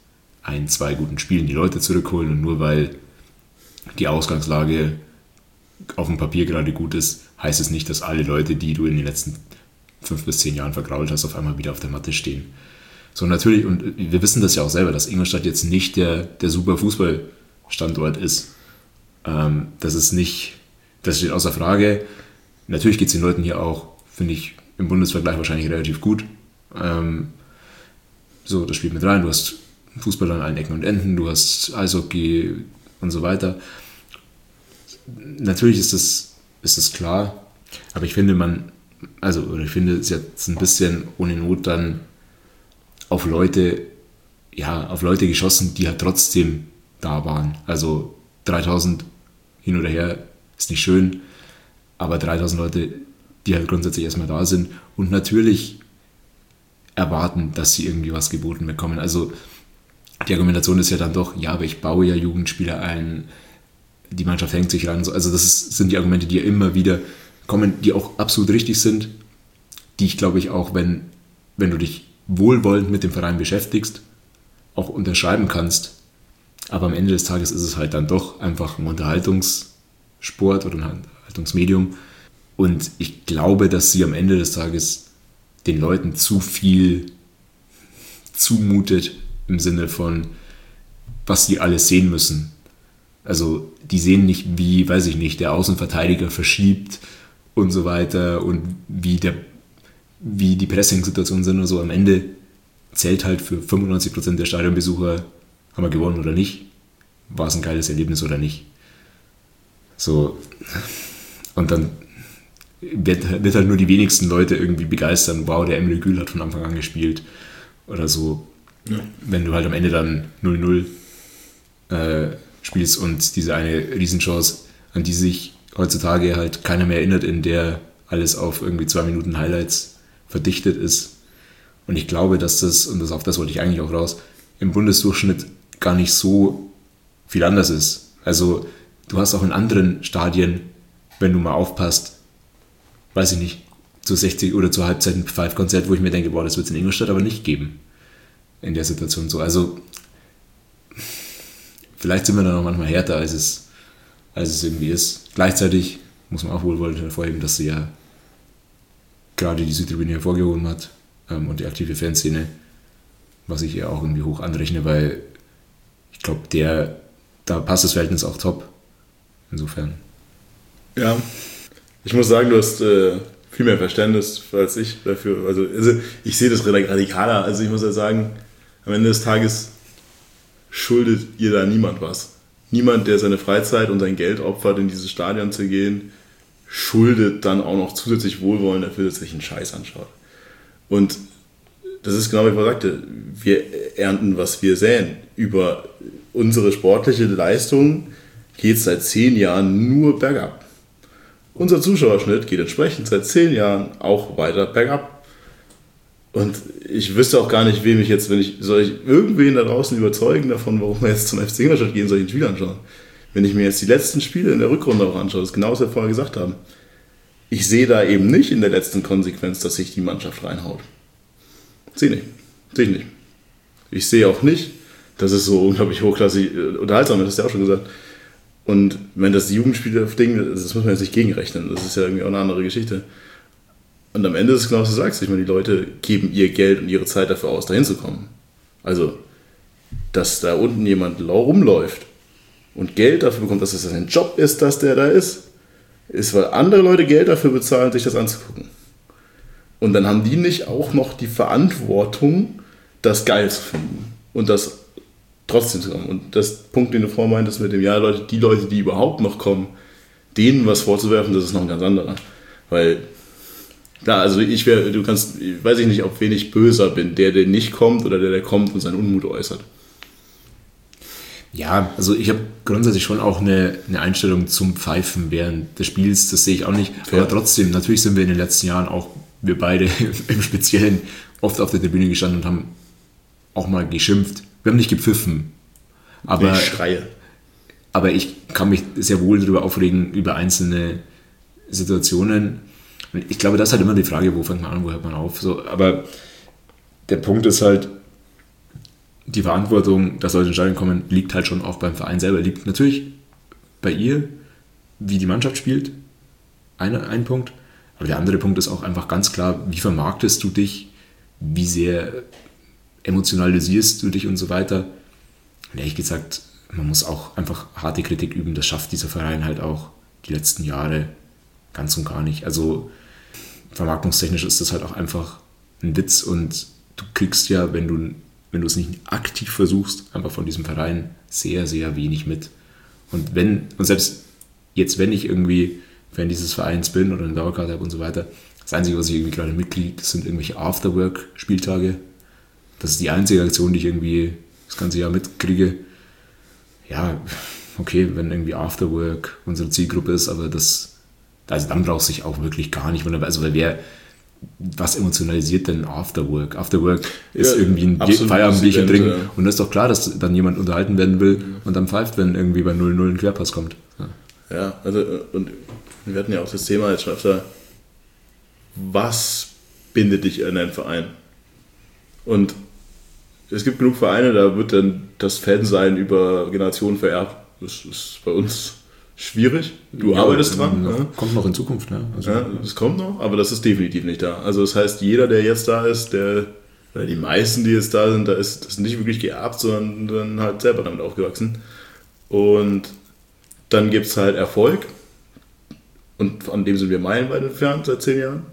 ein, zwei guten Spielen die Leute zurückholen und nur weil die Ausgangslage auf dem Papier gerade gut ist, heißt es nicht, dass alle Leute, die du in den letzten fünf bis zehn Jahren vergrault hast, auf einmal wieder auf der Matte stehen. So natürlich, und wir wissen das ja auch selber, dass Ingolstadt jetzt nicht der, der super Fußballstandort ist. Ähm, das ist nicht, das steht außer Frage. Natürlich geht es den Leuten hier auch, finde ich, im Bundesvergleich wahrscheinlich relativ gut. Ähm, so, das spielt mit rein. Du hast Fußball an allen Ecken und Enden, du hast Eishockey und so weiter. Natürlich ist das, ist das klar, aber ich finde, man, also, oder ich finde, es jetzt ein bisschen ohne Not dann auf Leute, ja, auf Leute geschossen, die halt trotzdem da waren. Also dreitausend hin oder her ist nicht schön, aber dreitausend Leute, die halt grundsätzlich erstmal da sind und natürlich erwarten, dass sie irgendwie was geboten bekommen. Also die Argumentation ist ja dann doch, ja, aber ich baue ja Jugendspieler ein, die Mannschaft hängt sich ran. Also das ist, sind die Argumente, die ja immer wieder kommen, die auch absolut richtig sind, die ich glaube ich auch, wenn, wenn du dich wohlwollend mit dem Verein beschäftigst, auch unterschreiben kannst. Aber am Ende des Tages ist es halt dann doch einfach ein Unterhaltungssport oder ein Unterhaltungsmedium. Und ich glaube, dass sie am Ende des Tages den Leuten zu viel zumutet im Sinne von, was sie alles sehen müssen. Also die sehen nicht, wie, weiß ich nicht, der Außenverteidiger verschiebt und so weiter und wie, der, wie die Pressing-Situationen sind und so. Am Ende zählt halt für fünfundneunzig Prozent der Stadionbesucher, haben wir gewonnen oder nicht, war es ein geiles Erlebnis oder nicht. So, und dann wird, wird halt nur die wenigsten Leute irgendwie begeistern, wow, der Emre Gül hat von Anfang an gespielt oder so. Ja. Wenn du halt am Ende dann null null äh, spielst und diese eine Riesenchance, an die sich heutzutage halt keiner mehr erinnert, in der alles auf irgendwie zwei Minuten Highlights verdichtet ist. Und ich glaube, dass das, und das, auf das wollte ich eigentlich auch raus, im Bundesdurchschnitt gar nicht so viel anders ist. Also du hast auch in anderen Stadien, wenn du mal aufpasst, weiß ich nicht, zu sechzig oder zur Halbzeit ein Five-Konzert, wo ich mir denke, boah, das wird es in Ingolstadt aber nicht geben. In der Situation so. Also vielleicht sind wir da noch manchmal härter, als es, als es irgendwie ist. Gleichzeitig muss man auch wohlwollend hervorheben, dass sie ja gerade die Südtribüne hervorgehoben hat ähm, und die aktive Fanszene, was ich ihr auch irgendwie hoch anrechne, weil ich glaube, der da passt das Verhältnis auch top. Insofern. Ja, ich muss sagen, du hast äh, viel mehr Verständnis als ich dafür. Also, also ich sehe das radikaler. Also ich muss ja sagen, am Ende des Tages schuldet ihr da niemand was. Niemand, der seine Freizeit und sein Geld opfert, in dieses Stadion zu gehen, schuldet dann auch noch zusätzlich Wohlwollen dafür, dass er sich einen Scheiß anschaut. Und das ist genau wie ich sagte, wir ernten, was wir säen. Über unsere sportliche Leistung geht es seit zehn Jahren nur bergab. Unser Zuschauerschnitt geht entsprechend seit zehn Jahren auch weiter bergab. Und ich wüsste auch gar nicht, wem ich jetzt, wenn ich, soll ich irgendwen da draußen überzeugen davon, warum wir jetzt zum F C Ingolstadt gehen, soll ich ein Spiel anschauen. Wenn ich mir jetzt die letzten Spiele in der Rückrunde auch anschaue, das ist genau, was wir vorher gesagt haben. Ich sehe da eben nicht in der letzten Konsequenz, dass sich die Mannschaft reinhaut. Sehe nicht. Sehe ich nicht. Ich sehe auch nicht, dass es so unglaublich hochklassig unterhaltsam ist, das hast du ja auch schon gesagt. Und wenn das Jugendspieler-Ding, das muss man jetzt nicht gegenrechnen, das ist ja irgendwie auch eine andere Geschichte. Und am Ende ist es genau, was du sagst. Ich meine, die Leute geben ihr Geld und ihre Zeit dafür aus, dahin zu kommen. Also, dass da unten jemand rumläuft und Geld dafür bekommt, dass das sein Job ist, dass der da ist, ist, weil andere Leute Geld dafür bezahlen, sich das anzugucken. Und dann haben die nicht auch noch die Verantwortung, das geil zu finden und das trotzdem zu kommen. Und das Punkt, den du vorhin meintest mit dem, ja, Leute, die Leute, die überhaupt noch kommen, denen was vorzuwerfen, das ist noch ein ganz anderer. Weil, klar, also ich wäre, du kannst, weiß ich nicht, ob wen ich böser bin, der, der nicht kommt oder der, der kommt und seinen Unmut äußert. Ja, also ich habe grundsätzlich schon auch eine, eine Einstellung zum Pfeifen während des Spiels, das sehe ich auch nicht. Fair. Aber trotzdem, natürlich sind wir in den letzten Jahren auch, wir beide im Speziellen, oft auf der Tribüne gestanden und haben auch mal geschimpft. Wir haben nicht gepfiffen. Aber, ich schreie. Aber ich kann mich sehr wohl darüber aufregen, über einzelne Situationen. Ich glaube, das ist halt immer die Frage, wo fängt man an, wo hört man auf. So, aber der Punkt ist halt, die Verantwortung, dass Leute ins Stadion kommen, liegt halt schon auch beim Verein selber. Liegt natürlich bei ihr, wie die Mannschaft spielt, eine, ein Punkt. Aber der andere Punkt ist auch einfach ganz klar, wie vermarktest du dich, wie sehr emotionalisierst du dich und so weiter. Und ehrlich gesagt, man muss auch einfach harte Kritik üben. Das schafft dieser Verein halt auch die letzten Jahre ganz und gar nicht. Also vermarktungstechnisch ist das halt auch einfach ein Witz und du kriegst ja, wenn du, wenn du es nicht aktiv versuchst, einfach von diesem Verein sehr, sehr wenig mit. Und wenn, und selbst jetzt, wenn ich irgendwie Fan dieses Vereins bin oder eine Dauerkarte habe und so weiter, das Einzige, was ich irgendwie gerade mitkriege, sind irgendwelche Afterwork-Spieltage. Das ist die einzige Aktion, die ich irgendwie das ganze Jahr mitkriege. Ja, okay, wenn irgendwie Afterwork unsere Zielgruppe ist, aber das, also dann brauchst du dich auch wirklich gar nicht wundern. Also wer, was emotionalisiert denn Afterwork? Afterwork ist ja, irgendwie ein Feierabendbierchen trinken ja. Und es ist doch klar, dass dann jemand unterhalten werden will mhm. und dann pfeift, wenn irgendwie bei null null ein Querpass kommt. Ja, ja, also und wir hatten ja auch das Thema jetzt schon öfter, was bindet dich an einen Verein? Und es gibt genug Vereine, da wird dann das Fansein über Generationen vererbt. Das ist bei uns schwierig. Du ja, arbeitest dran. Noch, ne? Kommt noch in Zukunft. Ne? Also, ja, das kommt noch, aber das ist definitiv nicht da. Also das heißt, jeder, der jetzt da ist, der, oder die meisten, die jetzt da sind, da ist das nicht wirklich geerbt, sondern dann halt selber damit aufgewachsen. Und dann gibt es halt Erfolg. Und an dem sind wir meilenweit entfernt seit zehn Jahren.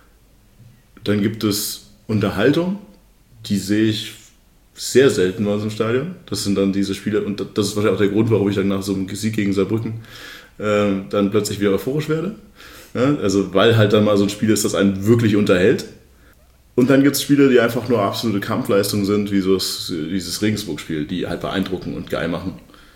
Dann gibt es Unterhaltung, die sehe ich sehr selten bei uns im Stadion. Das sind dann diese Spiele, und das ist wahrscheinlich auch der Grund, warum ich dann nach so einem Sieg gegen Saarbrücken äh, dann plötzlich wieder euphorisch werde. Ja, also weil halt dann mal so ein Spiel ist, das einen wirklich unterhält. Und dann gibt es Spiele, die einfach nur absolute Kampfleistungen sind, wie so das, dieses Regensburg-Spiel, die halt beeindrucken und geil machen.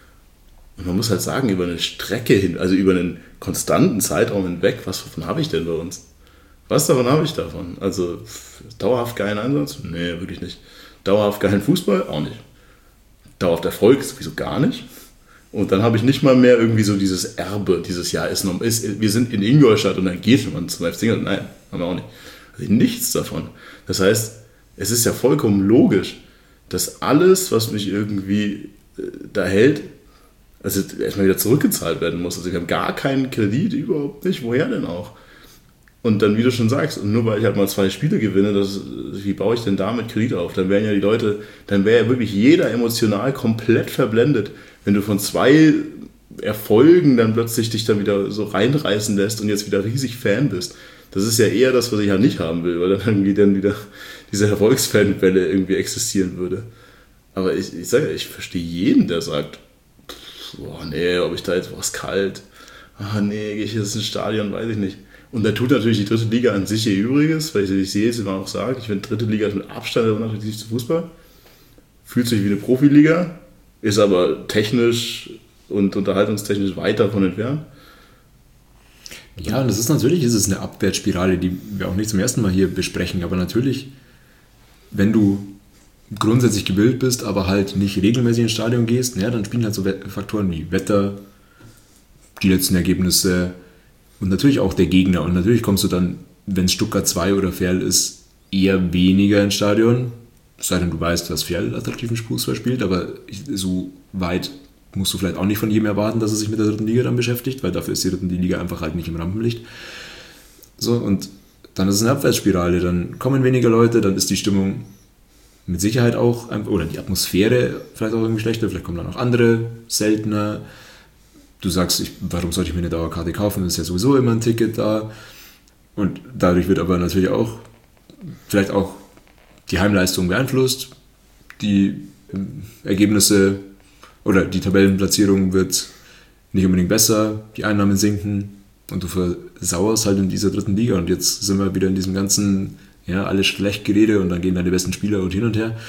Und man muss halt sagen, über eine Strecke hin, also über einen konstanten Zeitraum hinweg, was davon habe ich denn bei uns? Was davon habe ich davon? Also dauerhaft geilen Einsatz? Nee, wirklich nicht. Dauerhaft geilen Fußball? Auch nicht. Dauerhaft Erfolg? Sowieso gar nicht. Und dann habe ich nicht mal mehr irgendwie so dieses Erbe, dieses Jahr ist, noch, ist wir sind in Ingolstadt und dann geht man zum F C. Nein, haben wir auch nicht. Also nichts davon. Das heißt, es ist ja vollkommen logisch, dass alles, was mich irgendwie äh, da hält, also erstmal wieder zurückgezahlt werden muss. Also wir haben gar keinen Kredit, überhaupt nicht. Woher denn auch? Und dann, wie du schon sagst, und nur weil ich halt mal zwei Spiele gewinne, das, wie baue ich denn damit Kredit auf? Dann wären ja die Leute, dann wäre ja wirklich jeder emotional komplett verblendet, wenn du von zwei Erfolgen dann plötzlich dich dann wieder so reinreißen lässt und jetzt wieder riesig Fan bist. Das ist ja eher das, was ich halt nicht haben will, weil dann irgendwie dann wieder diese Erfolgsfanwelle irgendwie existieren würde. Aber ich, ich sage ja, ich verstehe jeden, der sagt, boah, nee, ob ich da jetzt was kalt, ah nee, gehe ich jetzt ins Stadion, weiß ich nicht. Und da tut natürlich die dritte Liga an sich ihr Übriges, weil ich, ich sehe es immer auch sagen, ich finde, dritte Liga ist mit Abstand der unattraktivste Fußball. Fühlt sich wie eine Profiliga, ist aber technisch und unterhaltungstechnisch weit davon entfernt. Ja, und das ist natürlich ist es eine Abwärtsspirale, die wir auch nicht zum ersten Mal hier besprechen, aber natürlich, wenn du grundsätzlich gebildet bist, aber halt nicht regelmäßig ins Stadion gehst, ja, dann spielen halt so Faktoren wie Wetter, die letzten Ergebnisse und natürlich auch der Gegner. Und natürlich kommst du dann, wenn es Stuttgart zwei oder Ferl ist, eher weniger ins Stadion, es sei denn, du weißt, dass Ferl attraktiven Fußball spielt, aber so weit musst du vielleicht auch nicht von jedem erwarten, dass er sich mit der dritten Liga dann beschäftigt, weil dafür ist die dritten Liga einfach halt nicht im Rampenlicht. So, und dann ist es eine Abwärtsspirale, dann kommen weniger Leute, dann ist die Stimmung mit Sicherheit auch, oder die Atmosphäre vielleicht auch irgendwie schlechter, vielleicht kommen dann auch andere, seltener. Du sagst, ich, warum sollte ich mir eine Dauerkarte kaufen, ist ja sowieso immer ein Ticket da. Und dadurch wird aber natürlich auch, vielleicht auch die Heimleistung beeinflusst, die Ergebnisse oder die Tabellenplatzierung wird nicht unbedingt besser, die Einnahmen sinken und du versauerst halt in dieser dritten Liga. Und jetzt sind wir wieder in diesem ganzen, ja, alles schlecht Gerede und dann gehen deine besten Spieler und hin und her.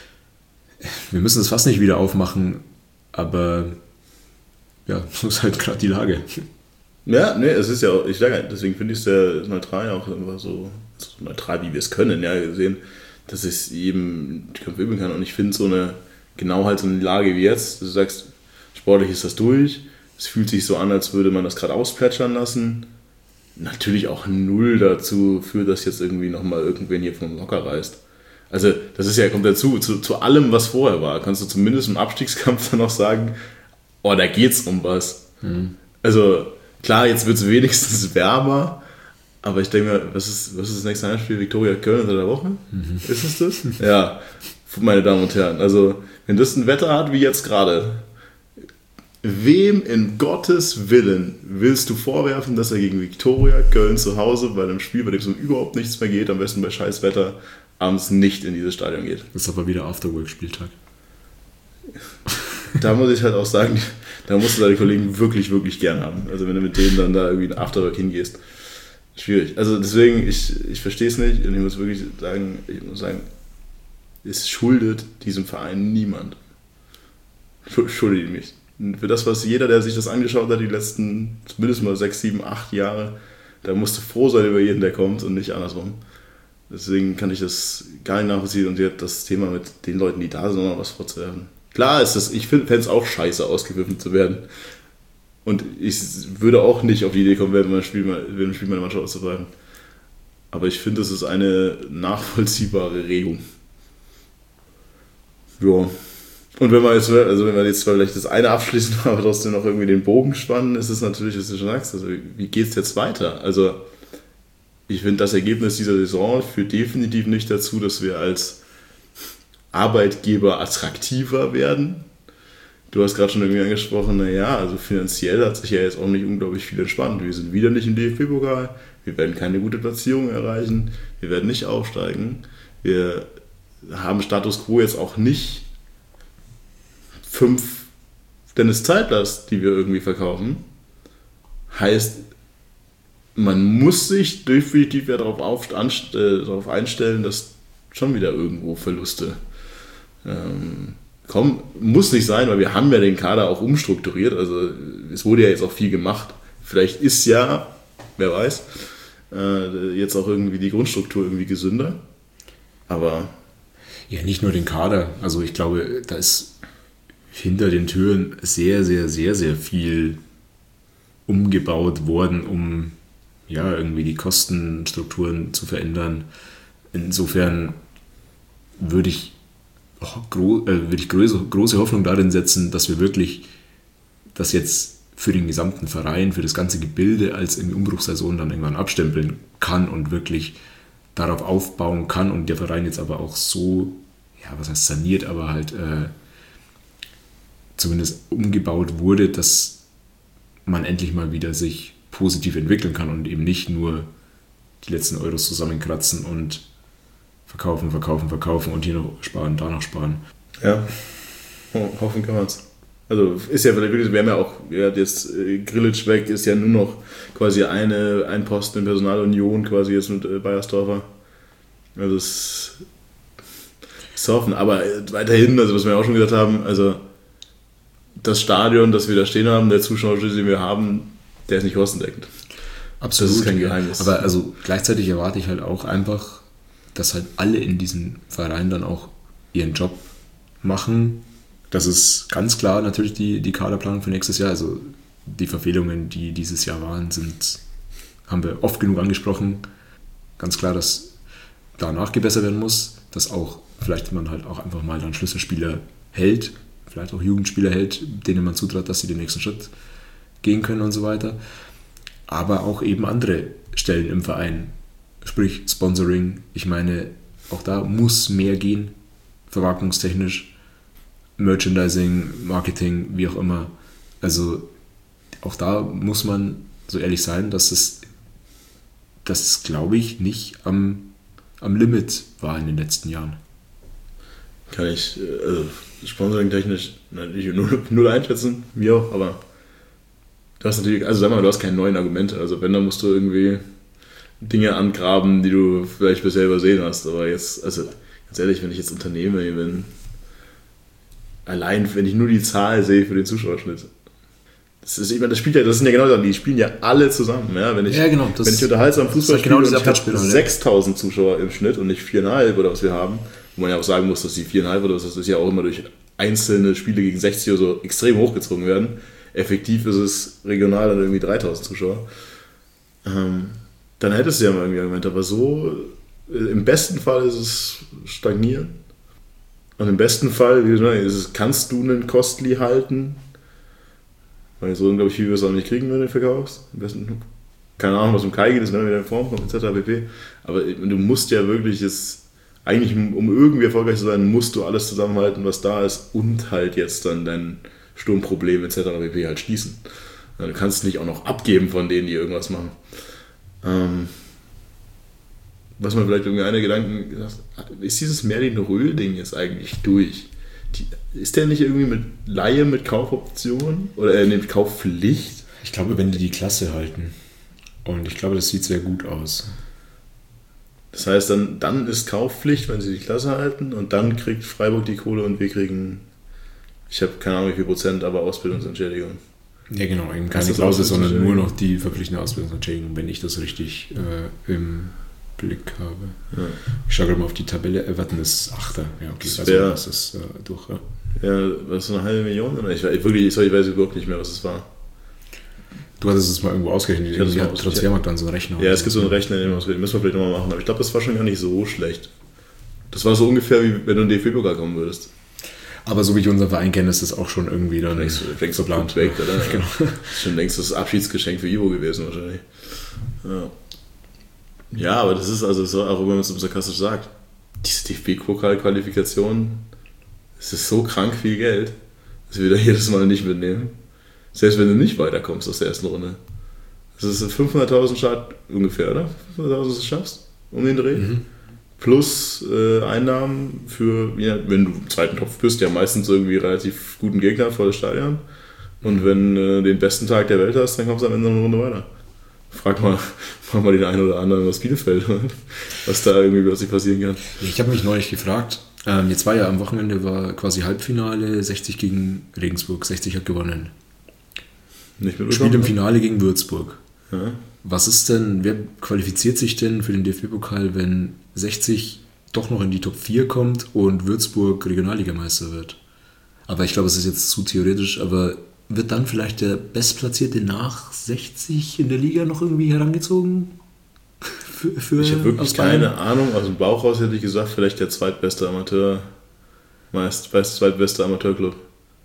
Wir müssen das fast nicht wieder aufmachen, aber ja, so ist halt gerade die Lage. Ja, nee, es ist ja auch, ich sage, deswegen finde ich es sehr neutral auch immer so, so neutral, wie wir es können, ja, gesehen, dass ich es jedem die Köpfe üben kann. Und ich finde so eine, genau halt so eine Lage wie jetzt, du sagst, sportlich ist das durch, es fühlt sich so an, als würde man das gerade ausplätschern lassen. Natürlich auch null dazu führt, dass jetzt irgendwie nochmal irgendwen hier vom Locker reißt. Also das ist ja, kommt dazu, zu, zu allem, was vorher war, kannst du zumindest im Abstiegskampf dann noch sagen, oh, da geht's um was. Mhm. Also klar, jetzt wird es wenigstens wärmer, aber ich denke mir, was ist, was ist das nächste Heimspiel? Viktoria Köln unter der Woche? Mhm. Ist es das? Ja, meine Damen und Herren, also wenn das ein Wetter hat wie jetzt gerade, wem in Gottes Willen willst du vorwerfen, dass er gegen Viktoria Köln zu Hause bei einem Spiel, bei dem es um überhaupt nichts mehr geht, am besten bei scheiß Wetter, abends nicht in dieses Stadion geht? Das ist aber wieder Afterwork-Spieltag. Da muss ich halt auch sagen, da musst du deine Kollegen wirklich, wirklich gern haben. Also wenn du mit denen dann da irgendwie in Afterwork hingehst. Schwierig. Also deswegen, ich, ich verstehe es nicht und ich muss wirklich sagen, ich muss sagen, es schuldet diesem Verein niemand. Schuldet ihn nicht. Für das, was jeder, der sich das angeschaut hat, die letzten zumindest mal sechs, sieben, acht Jahre, da musst du froh sein über jeden, der kommt und nicht andersrum. Deswegen kann ich das gar nicht nachvollziehen und jetzt das Thema mit den Leuten, die da sind, noch was vorzuwerfen. Klar ist es, ich fände es auch scheiße, ausgewürfelt zu werden. Und ich würde auch nicht auf die Idee kommen, während ein Spiel, während ein Spiel meine Mannschaft auszubleiben. Aber ich finde, es ist eine nachvollziehbare Regung. Ja. Und wenn wir jetzt, also wenn wir jetzt vielleicht das eine abschließen, aber trotzdem noch irgendwie den Bogen spannen, ist es natürlich, was du schon sagst, also wie geht es jetzt weiter? Also ich finde, das Ergebnis dieser Saison führt definitiv nicht dazu, dass wir als Arbeitgeber attraktiver werden. Du hast gerade schon irgendwie angesprochen, naja, also finanziell hat sich ja jetzt auch nicht unglaublich viel entspannt. Wir sind wieder nicht im D F B-Pokal, wir werden keine gute Platzierung erreichen, wir werden nicht aufsteigen, wir haben Status Quo jetzt auch nicht fünf Dennis Zeitlers, die wir irgendwie verkaufen. Heißt, man muss sich definitiv ja darauf, auf, anst- äh, darauf einstellen, dass schon wieder irgendwo Verluste ähm, kommen. Muss nicht sein, weil wir haben ja den Kader auch umstrukturiert. Also es wurde ja jetzt auch viel gemacht. Vielleicht ist ja, wer weiß, äh, jetzt auch irgendwie die Grundstruktur irgendwie gesünder. Aber ja, nicht nur den Kader. Also ich glaube, da ist hinter den Türen sehr, sehr, sehr, sehr viel umgebaut worden, um ja, irgendwie die Kostenstrukturen zu verändern. Insofern würde ich, oh, gro- äh, würde ich große, große Hoffnung darin setzen, dass wir wirklich das jetzt für den gesamten Verein, für das ganze Gebilde als irgendwie Umbruchssaison dann irgendwann abstempeln kann und wirklich darauf aufbauen kann und der Verein jetzt aber auch so, ja, was heißt saniert, aber halt äh, zumindest umgebaut wurde, dass man endlich mal wieder sich positiv entwickeln kann und eben nicht nur die letzten Euros zusammenkratzen und verkaufen, verkaufen, verkaufen und hier noch sparen, da noch sparen. Ja, hoffen kann man es. Also ist ja vielleicht wirklich, wir haben ja auch, ja, jetzt äh, Grillitsch weg, ist ja nur noch quasi eine, ein Posten in Personalunion quasi jetzt mit äh, Beiersdorfer. Also es ist zu hoffen, aber äh, weiterhin, also was wir auch schon gesagt haben, also das Stadion, das wir da stehen haben, der Zuschauerschlüssel, den wir haben, der ist nicht kostendeckend. Absolut. Das ist kein Geheimnis. Aber also gleichzeitig erwarte ich halt auch einfach, dass halt alle in diesem Verein dann auch ihren Job machen. Das ist ganz klar natürlich die, die Kaderplanung für nächstes Jahr. Also die Verfehlungen, die dieses Jahr waren, sind, haben wir oft genug angesprochen. Ganz klar, dass da nachgebessert werden muss, dass auch vielleicht man halt auch einfach mal dann Schlüsselspieler hält, vielleicht auch Jugendspieler hält, denen man zutraut, dass sie den nächsten Schritt gehen können und so weiter. Aber auch eben andere Stellen im Verein, sprich Sponsoring. Ich meine, auch da muss mehr gehen, vermarktungstechnisch, Merchandising, Marketing, wie auch immer. Also auch da muss man so ehrlich sein, dass es, dass es glaube ich, nicht am, am Limit war in den letzten Jahren. Kann ich, also Sponsoring-technisch natürlich null, null einschätzen, mir auch, aber du hast natürlich, also sag mal, du hast keine neuen Argumente, also wenn, dann musst du irgendwie Dinge angraben, die du vielleicht bisher übersehen hast, aber jetzt, also ganz ehrlich, wenn ich jetzt Unternehmer bin, allein, wenn ich nur die Zahl sehe für den Zuschauerschnitt, das ist, ich meine, das spielt ja, das sind ja genau die, die spielen ja alle zusammen, ja, wenn ich, ja, genau, das, wenn ich unterhaltsam Fußball spiele genau und ich habe sechstausend Zuschauer im Schnitt und nicht viereinhalb oder was wir haben, wo man ja auch sagen muss, dass die viereinhalb oder was, das ist ja auch immer durch einzelne Spiele gegen sechzig oder so extrem hochgezogen werden. Effektiv ist es regional dann irgendwie dreitausend Zuschauer. Ähm, dann hättest du ja mal irgendwie Argument, aber so im besten Fall ist es stagnieren. Und im besten Fall, wie gesagt, ist es, kannst du einen Costly halten. Weil so, glaube ich, viel wir es auch nicht kriegen, wenn du den verkaufst. Am besten, keine Ahnung, was um Kai geht, ist, wenn er wieder in Form kommt, et cetera pp. Aber du musst ja wirklich jetzt, eigentlich, um irgendwie erfolgreich zu sein, musst du alles zusammenhalten, was da ist und halt jetzt dann dein Sturmproblem et cetera pp. Halt schließen. Du kannst nicht auch noch abgeben von denen, die irgendwas machen. Ähm, was man vielleicht irgendwie eine Gedanken gesagt hat, ist dieses Merlin-Röhl-Ding jetzt eigentlich durch? Die, ist der nicht irgendwie mit Laie mit Kaufoption oder äh, mit Kaufpflicht? Ich glaube, wenn die die Klasse halten. Und ich glaube, das sieht sehr gut aus. Das heißt, dann, dann ist Kaufpflicht, wenn sie die Klasse halten, und dann kriegt Freiburg die Kohle und wir kriegen, ich habe keine Ahnung wie viel Prozent, aber Ausbildungsentschädigung. Ja, genau, eben keine Klausel, sondern nur noch die verpflichtende Ausbildungsentschädigung, wenn ich das richtig äh, im Blick habe. Ja. Ich schaue gerade mal auf die Tabelle. Everton ist Achter. Ja, okay, das, also wär, das ist äh, durch. Ja, ja was ist eine halbe Million? Oder? Ich, wirklich, ich weiß überhaupt nicht mehr, was es war. Du hattest es mal irgendwo ausgerechnet. Ich hat Transfermarkt dann so einen Rechner. Ja, es gibt so einen Rechner, den müssen wir vielleicht nochmal machen. Aber ich glaube, das war schon gar nicht so schlecht. Das war so ungefähr, wie wenn du in den D F B-Pokal kommen würdest. Aber so wie ich unseren Verein kenne, ist das auch schon irgendwie dann längst, längst geplant. Weg, oder? Ja. Genau. Das ist schon längst das Abschiedsgeschenk für Ivo gewesen wahrscheinlich. Ja. Ja, aber das ist also so, auch wenn man es so sarkastisch sagt, diese D F B-Pokal-Qualifikation, es ist so krank viel Geld, dass wir da jedes Mal nicht mitnehmen. Selbst wenn du nicht weiterkommst aus der ersten Runde. Das ist fünfhunderttausend Start ungefähr, oder? fünfhunderttausend, dass du es schaffst, um den Dreh. Mhm. Plus äh, Einnahmen für, ja, wenn du im zweiten Topf bist, ja meistens irgendwie relativ guten Gegner, volles Stadion. Und wenn du äh, den besten Tag der Welt hast, dann kommst du am Ende noch eine Runde weiter. Frag mal, frag mal den einen oder anderen aus Bielefeld, was da irgendwie plötzlich passieren kann. Ich habe mich neulich gefragt, ähm, jetzt war ja am Wochenende war quasi Halbfinale, sechzig gegen Regensburg, sechzig hat gewonnen. Nicht mit Spiel im Finale gegen Würzburg. Ja. Was ist denn, wer qualifiziert sich denn für den D F B-Pokal, wenn sechzig doch noch in die Top vier kommt und Würzburg Regionalligameister wird? Aber ich glaube, es ist jetzt zu theoretisch, aber wird dann vielleicht der Bestplatzierte nach sechzig in der Liga noch irgendwie herangezogen? Für, für ich habe wirklich keine Ahnung, aus dem Bauch raus hätte ich gesagt, vielleicht der zweitbeste Amateur, meist, meist zweitbeste Amateurclub.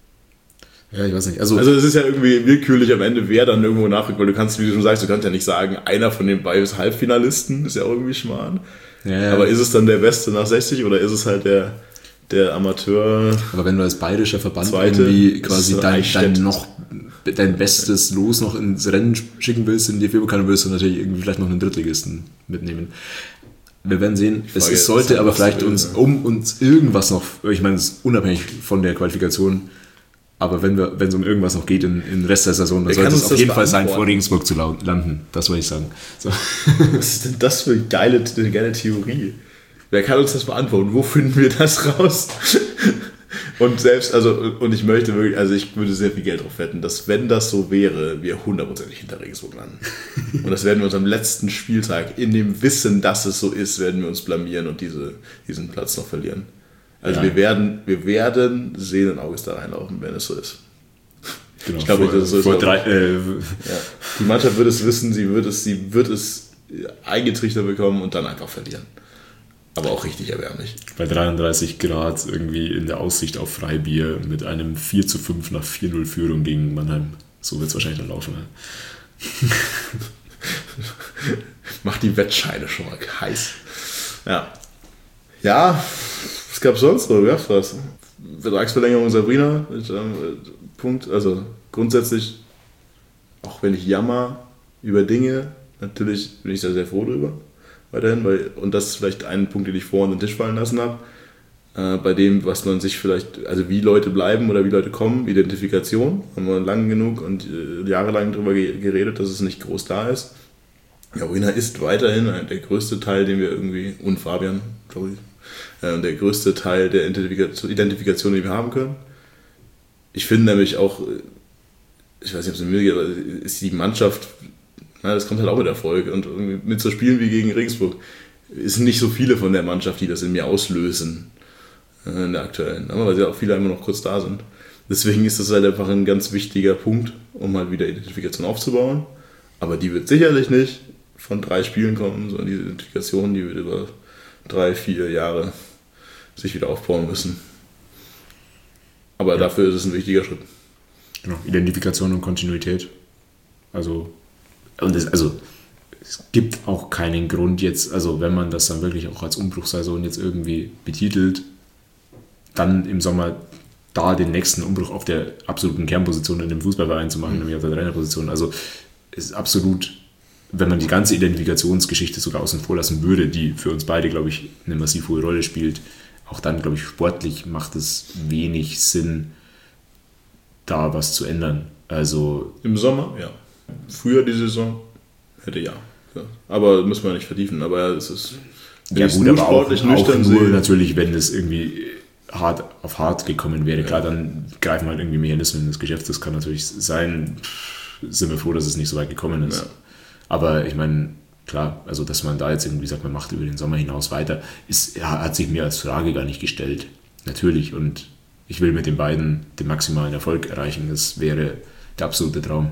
Ja, ich weiß nicht. Also, also es ist ja irgendwie willkürlich am Ende, wer dann irgendwo nachrückt, weil du kannst, wie du schon sagst, du kannst ja nicht sagen, einer von den beiden ist Halbfinalisten, ist ja auch irgendwie Schmarrn. Ja, ja. Aber ist es dann der Beste nach sechzig oder ist es halt der, der Amateur? Aber wenn du als bayerischer Verband Zweite, irgendwie quasi dein, dein, noch, dein bestes Los noch ins Rennen schicken willst in den D F B-Pokal, dann willst du natürlich irgendwie vielleicht noch einen Drittligisten mitnehmen. Wir werden sehen, es, es sollte aber vielleicht will, uns, um uns irgendwas noch, ich meine, es ist unabhängig von der Qualifikation, aber wenn wir, wenn es um irgendwas noch geht im in Rest der Saison, dann sollte es auf jeden Fall sein, vor Regensburg zu landen. Das wollte ich sagen. So. Was ist denn das für eine geile, eine geile Theorie? Wer kann uns das beantworten? Wo finden wir das raus? Und selbst, also, und ich möchte wirklich, also ich würde sehr viel Geld drauf wetten, dass wenn das so wäre, wir hundertprozentig hinter Regensburg landen. Und das werden wir uns am letzten Spieltag, in dem Wissen, dass es so ist, werden wir uns blamieren und diese, diesen Platz noch verlieren. Also ja. wir werden, wir werden sehenden Auges da reinlaufen, wenn es so ist. Genau, ich glaube nicht, dass es so vor ist. Drei, äh, ja. Die Mannschaft wird es wissen, sie wird es, sie wird es eingetrichtert bekommen und dann einfach verlieren. Aber auch richtig erbärmlich. Bei dreiunddreißig Grad irgendwie in der Aussicht auf Freibier mit einem vier zu fünf nach vier null Führung gegen Mannheim. So wird es wahrscheinlich dann laufen. Ne? Macht die Wettscheine schon mal heiß. Ja. Ja, was gab es sonst noch? Ja, was? Vertragsverlängerung Sabrina. Punkt. Also grundsätzlich, auch wenn ich jammer über Dinge, natürlich bin ich da sehr froh drüber. Weiterhin, weil, und das ist vielleicht ein Punkt, den ich vorhin den Tisch fallen lassen habe, äh, bei dem, was man sich vielleicht, also wie Leute bleiben oder wie Leute kommen, Identifikation, haben wir lang genug und äh, jahrelang darüber ge- geredet, dass es nicht groß da ist. Sabrina ist weiterhin der größte Teil, den wir irgendwie, und Fabian, glaube ich, äh, der größte Teil der Identifikation, Identifikation, die wir haben können. Ich finde nämlich auch, ich weiß nicht, ob es mir geht, aber ist die Mannschaft, ja, das kommt halt auch mit Erfolg und mit so Spielen wie gegen Regensburg es sind nicht so viele von der Mannschaft, die das in mir auslösen in der aktuellen, weil sie auch viele immer noch kurz da sind. Deswegen ist das halt einfach ein ganz wichtiger Punkt, um halt wieder Identifikation aufzubauen, aber die wird sicherlich nicht von drei Spielen kommen, sondern diese Identifikation, die wird über drei, vier Jahre sich wieder aufbauen müssen. Aber ja. Dafür ist es ein wichtiger Schritt. Genau, Identifikation und Kontinuität. Also, und das, also es gibt auch keinen Grund jetzt, also wenn man das dann wirklich auch als Umbruchssaison jetzt irgendwie betitelt, dann im Sommer da den nächsten Umbruch auf der absoluten Kernposition in dem Fußballverein zu machen, mhm. nämlich auf der Trainerposition. Also es ist absolut, wenn man die ganze Identifikationsgeschichte sogar außen vor lassen würde, die für uns beide, glaube ich, eine massiv hohe Rolle spielt, auch dann, glaube ich, sportlich macht es wenig Sinn, da was zu ändern. Also im Sommer, ja. Früher die Saison hätte ja. ja. Aber müssen wir nicht vertiefen. Aber es ist ja gut, aber auch, auch nur sehen. Natürlich, wenn es irgendwie hart auf hart gekommen wäre. Ja. Klar, dann greifen halt irgendwie Mechanismen des Geschäfts. Das kann natürlich sein. Sind wir froh, dass es nicht so weit gekommen ist. Ja. Aber ich meine, klar, also dass man da jetzt irgendwie sagt, man macht über den Sommer hinaus weiter, ist, hat sich mir als Frage gar nicht gestellt. Natürlich. Und ich will mit den beiden den maximalen Erfolg erreichen. Das wäre der absolute Traum.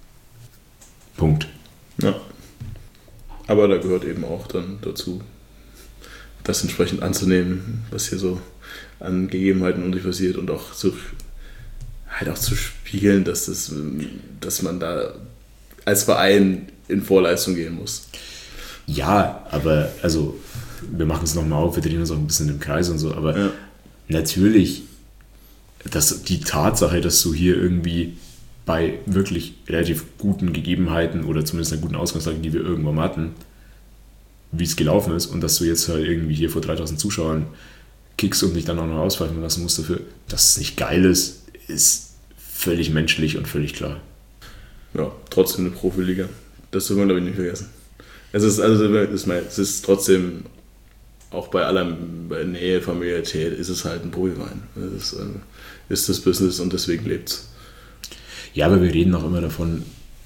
Punkt. Ja. Aber da gehört eben auch dann dazu, das entsprechend anzunehmen, was hier so an Gegebenheiten um sich passiert und auch zu, halt auch zu spiegeln, dass, das, dass man da als Verein in Vorleistung gehen muss. Ja, aber also wir machen es nochmal auf, wir drehen uns auch ein bisschen im Kreis und so, aber ja. Natürlich, dass die Tatsache, dass du hier irgendwie bei wirklich relativ guten Gegebenheiten oder zumindest einer guten Ausgangslage, die wir irgendwann hatten, wie es gelaufen ist und dass du jetzt halt irgendwie hier vor dreitausend Zuschauern kickst und dich dann auch noch auspfeifen lassen musst dafür, dass es nicht geil ist, ist völlig menschlich und völlig klar. Ja, trotzdem eine Profiliga. Das dürfen wir, glaube ich, nicht vergessen. Es ist, also, es ist trotzdem, auch bei aller bei Nähe, Familiarität, ist es halt ein Profiverein. Es ist, ist das Business und deswegen lebt es. Ja, aber wir reden auch immer davon,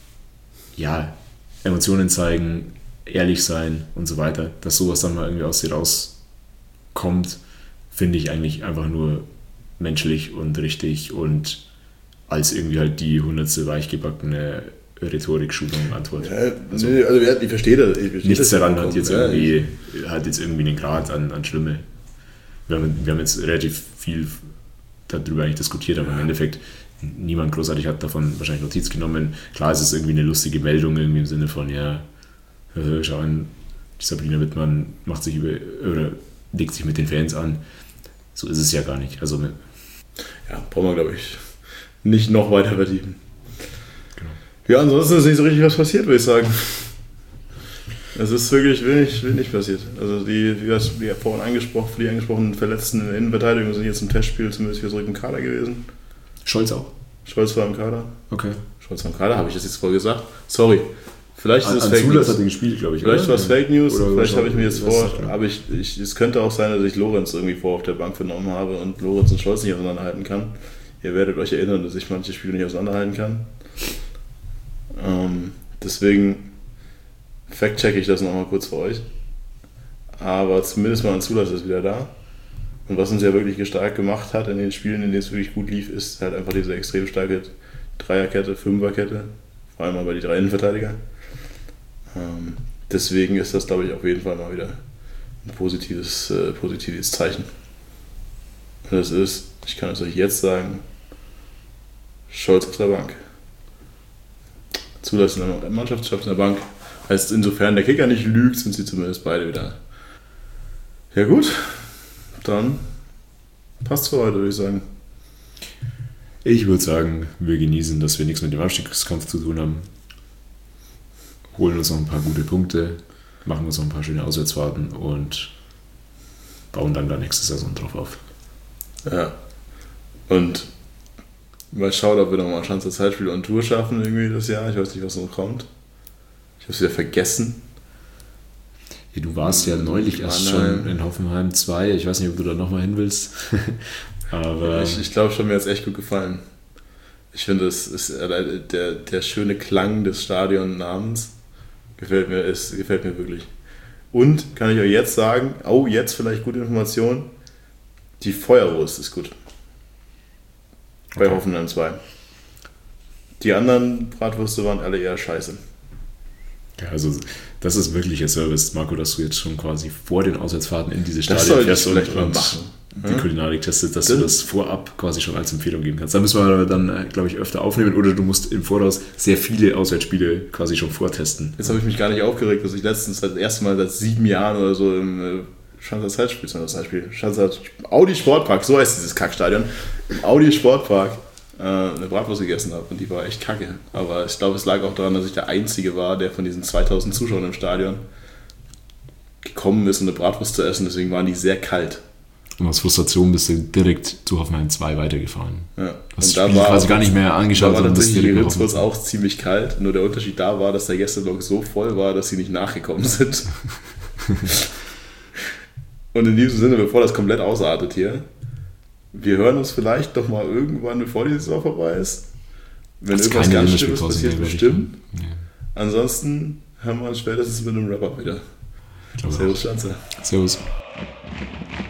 ja, Emotionen zeigen, ehrlich sein und so weiter, dass sowas dann mal irgendwie aus dir rauskommt, finde ich eigentlich einfach nur menschlich und richtig und als irgendwie halt die hundertste weichgebackene Rhetorik-Schulung Antwort. Ja, also, nee, also ich verstehe das. Ich verstehe nichts das daran hat jetzt, irgendwie, hat jetzt irgendwie einen Grad an, an Schlimme. Wir haben, wir haben jetzt relativ viel darüber eigentlich diskutiert, aber ja. Im Endeffekt niemand großartig hat davon wahrscheinlich Notiz genommen. Klar, es ist irgendwie eine lustige Meldung irgendwie im Sinne von, ja, äh, schau an, die Sabrina Wittmann macht sich über, oder legt sich mit den Fans an. So ist es ja gar nicht. Also, ja, brauchen wir, glaube ich, nicht noch weiter vertiefen. Genau. Ja, ansonsten ist nicht so richtig was passiert, würde ich sagen. Es ist wirklich wenig, wenig passiert. Also die, wie hast du vorhin angesprochen, die angesprochenen Verletzten in der Innenverteidigung sind jetzt im Testspiel zumindest wieder zurück im Kader gewesen. Scholz auch? Scholz war im Kader. Okay. Scholz war im Kader, habe ich das jetzt voll gesagt? Sorry. Vielleicht ist es Fake News. Hat gespielt, glaube ich. Vielleicht war es Fake News, oder vielleicht habe ich mir jetzt vor, aber ich, ich, es könnte auch sein, dass ich Lorenz irgendwie vor auf der Bank vernommen habe und Lorenz und Scholz nicht auseinanderhalten kann. Ihr werdet euch erinnern, dass ich manche Spiele nicht auseinanderhalten kann. Ähm, deswegen fact-checke ich das nochmal kurz für euch. Aber zumindest mal ein Zulass ist wieder da. Und was uns ja wirklich stark gemacht hat in den Spielen, in denen es wirklich gut lief, ist halt einfach diese extrem starke Dreierkette, Fünferkette. Vor allem aber die drei Innenverteidiger. Ähm, deswegen ist das, glaube ich, auf jeden Fall mal wieder ein positives, äh, positives Zeichen. Und das ist, ich kann es euch jetzt sagen, Scholz auf der Bank. Zulassen der Mannschaftschef auf der Bank. Heißt, insofern der Kicker nicht lügt, sind sie zumindest beide wieder. Ja gut, dann passt für heute, würde ich sagen. Ich würde sagen, wir genießen, dass wir nichts mit dem Abstiegskampf zu tun haben. Holen uns noch ein paar gute Punkte, machen uns noch ein paar schöne Auswärtsfahrten und bauen dann da nächste Saison drauf auf. Ja. Und mal schauen, ob wir nochmal Schanzer Zeitspiel und Tour schaffen irgendwie das Jahr. Ich weiß nicht, was noch kommt. Ich habe es wieder vergessen. Ja, du warst ja neulich erst schon in Hoffenheim zwei. Ich weiß nicht, ob du da nochmal hin willst. Aber ich ich glaube schon, mir hat es echt gut gefallen. Ich finde, es ist der, der schöne Klang des Stadionnamens gefällt mir, es gefällt mir wirklich. Und kann ich euch jetzt sagen, oh, jetzt vielleicht gute Information, die Feuerwurst ist gut. Bei okay. Hoffenheim zwei. Die anderen Bratwürste waren alle eher scheiße. Ja, also das ist wirklich ein Service, Marco, dass du jetzt schon quasi vor den Auswärtsfahrten in diese Das Stadien sollte ich fährst und, vielleicht mal und machen. die Kulinarik testest, dass du das vorab quasi schon als Empfehlung geben kannst. Da müssen wir dann, glaube ich, öfter aufnehmen oder du musst im Voraus sehr viele Auswärtsspiele quasi schon vortesten. Jetzt habe ich mich gar nicht aufgeregt, dass ich letztens das erste Mal seit sieben Jahren oder so im Schanzer Zeitspiel, Zeitspiel, Schanzer Audi Sportpark, so heißt dieses Kackstadion, im Audi Sportpark äh, eine Bratwurst gegessen habe und die war echt kacke. Aber ich glaube, es lag auch daran, dass ich der Einzige war, der von diesen zweitausend Zuschauern im Stadion gekommen ist, um eine Bratwurst zu essen, deswegen waren die sehr kalt. Und aus Frustration bist du direkt zu Hoffenheim zwei weitergefahren. Ja. Hast Und das da Spiel war quasi gar nicht mehr angeschaut, Da war sondern bist tatsächlich die direkt nach Ritzwurst Hoffenheim. auch ziemlich kalt, nur der Unterschied da war, dass der Gästeblock so voll war, dass sie nicht nachgekommen sind. Und in diesem Sinne, bevor das komplett ausartet hier, wir hören uns vielleicht doch mal irgendwann, bevor die Saison vorbei ist. Wenn Hat's irgendwas keine ganz Schlimmes Länderspielpause passiert, mehr, bestimmt. Ja. Ansonsten hören wir uns spätestens mit einem Wrap-Up wieder. Ich glaube Servus, auch. Schanze. Servus.